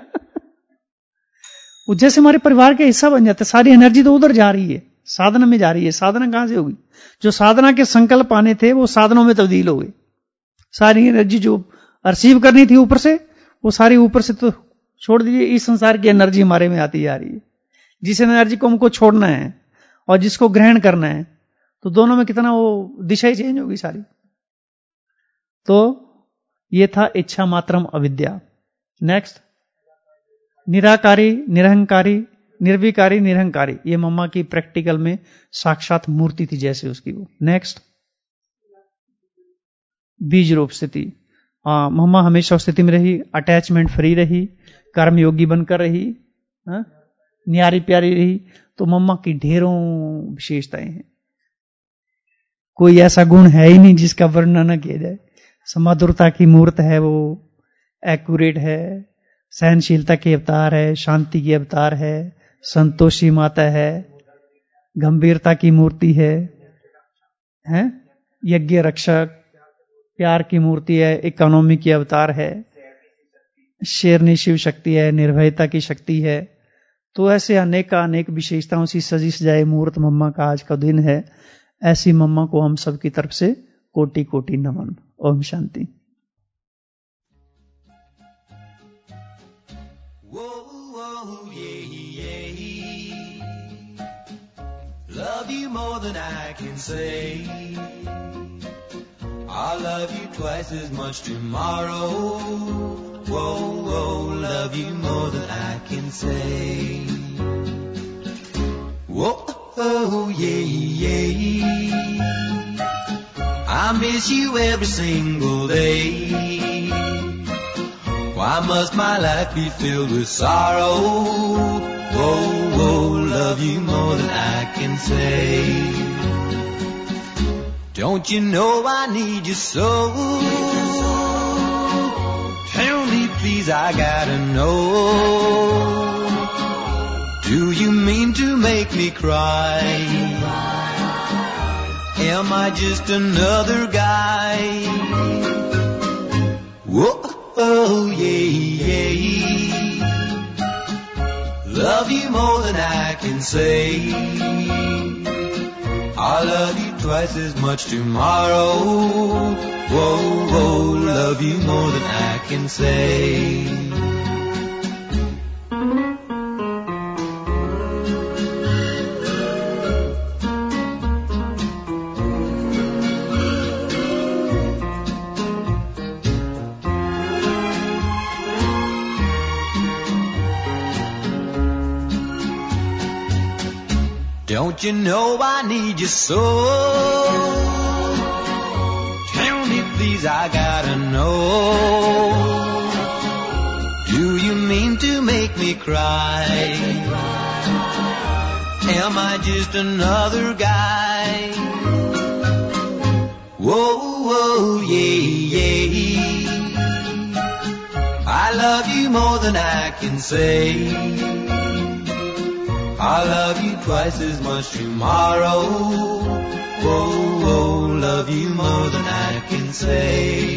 वो जैसे हमारे परिवार का हिस्सा बन जाता है, सारी एनर्जी तो उधर जा रही है, साधना में जा रही है। साधना कहां से होगी? जो साधना के संकल्प आने थे वो साधनों में तब्दील हो गए। सारी एनर्जी जो रिसीव करनी थी ऊपर से, वो सारी ऊपर से तो छोड़ दीजिए, इस संसार की एनर्जी हमारे में आती जा रही है। जिस एनर्जी को हमको छोड़ना है और जिसको ग्रहण करना है, तो दोनों में कितना वो दिशा ही चेंज होगी सारी। तो ये था इच्छा मात्रम अविद्या। नेक्स्ट, निराकारी, निरहंकारी, निर्विकारी, निरहंकारी। ये मम्मा की प्रैक्टिकल में साक्षात मूर्ति थी जैसे उसकी वो। नेक्स्ट, बीज रूप स्थिति। हाँ, मम्मा हमेशा स्थिति में रही, अटैचमेंट फ्री रही, कर्मयोगी बनकर रही, हाँ? न्यारी प्यारी रही। तो मम्मा की ढेरों विशेषताएं हैं, कोई ऐसा गुण है ही नहीं जिसका वर्णन न किया जाए। समाधुरता की मूर्त है वो, एक्यूरेट है, सहनशीलता के अवतार है, शांति की अवतार है, संतोषी माता है, गंभीरता की मूर्ति है, हैं? यज्ञ रक्षक, प्यार की मूर्ति है, इकोनॉमी की अवतार है, शेरनी शिव शक्ति है, निर्भयता की शक्ति है। तो ऐसे अनेक अनेक विशेषताओं से सजी सजाए मूर्त मम्मा का आज का दिन है। ऐसी मम्मा को हम सब की तरफ से कोटि कोटि नमन। Om Shanti. Love you more than I can say. I'll love you twice as much tomorrow. Whoa, whoa, love you more than I can say. Whoa, oh, yeah, yeah. I miss you every single day. Why must my life be filled with sorrow? Whoa, whoa, love you more than I can say. Don't you know I need you so? Tell me please, I gotta know. Do you mean to make me cry? Am I just another guy? Whoa, oh, yeah, yeah. Love you more than I can say. I'll love you twice as much tomorrow. Whoa, whoa, love you more than I can say. Don't you know I need you so? Tell me please, I gotta know. Do you mean to make me cry? Am I just another guy? Whoa, whoa, yeah, yeah. I love you more than I can say. I'll love you twice as much tomorrow. Whoa, whoa, love you more than I can say.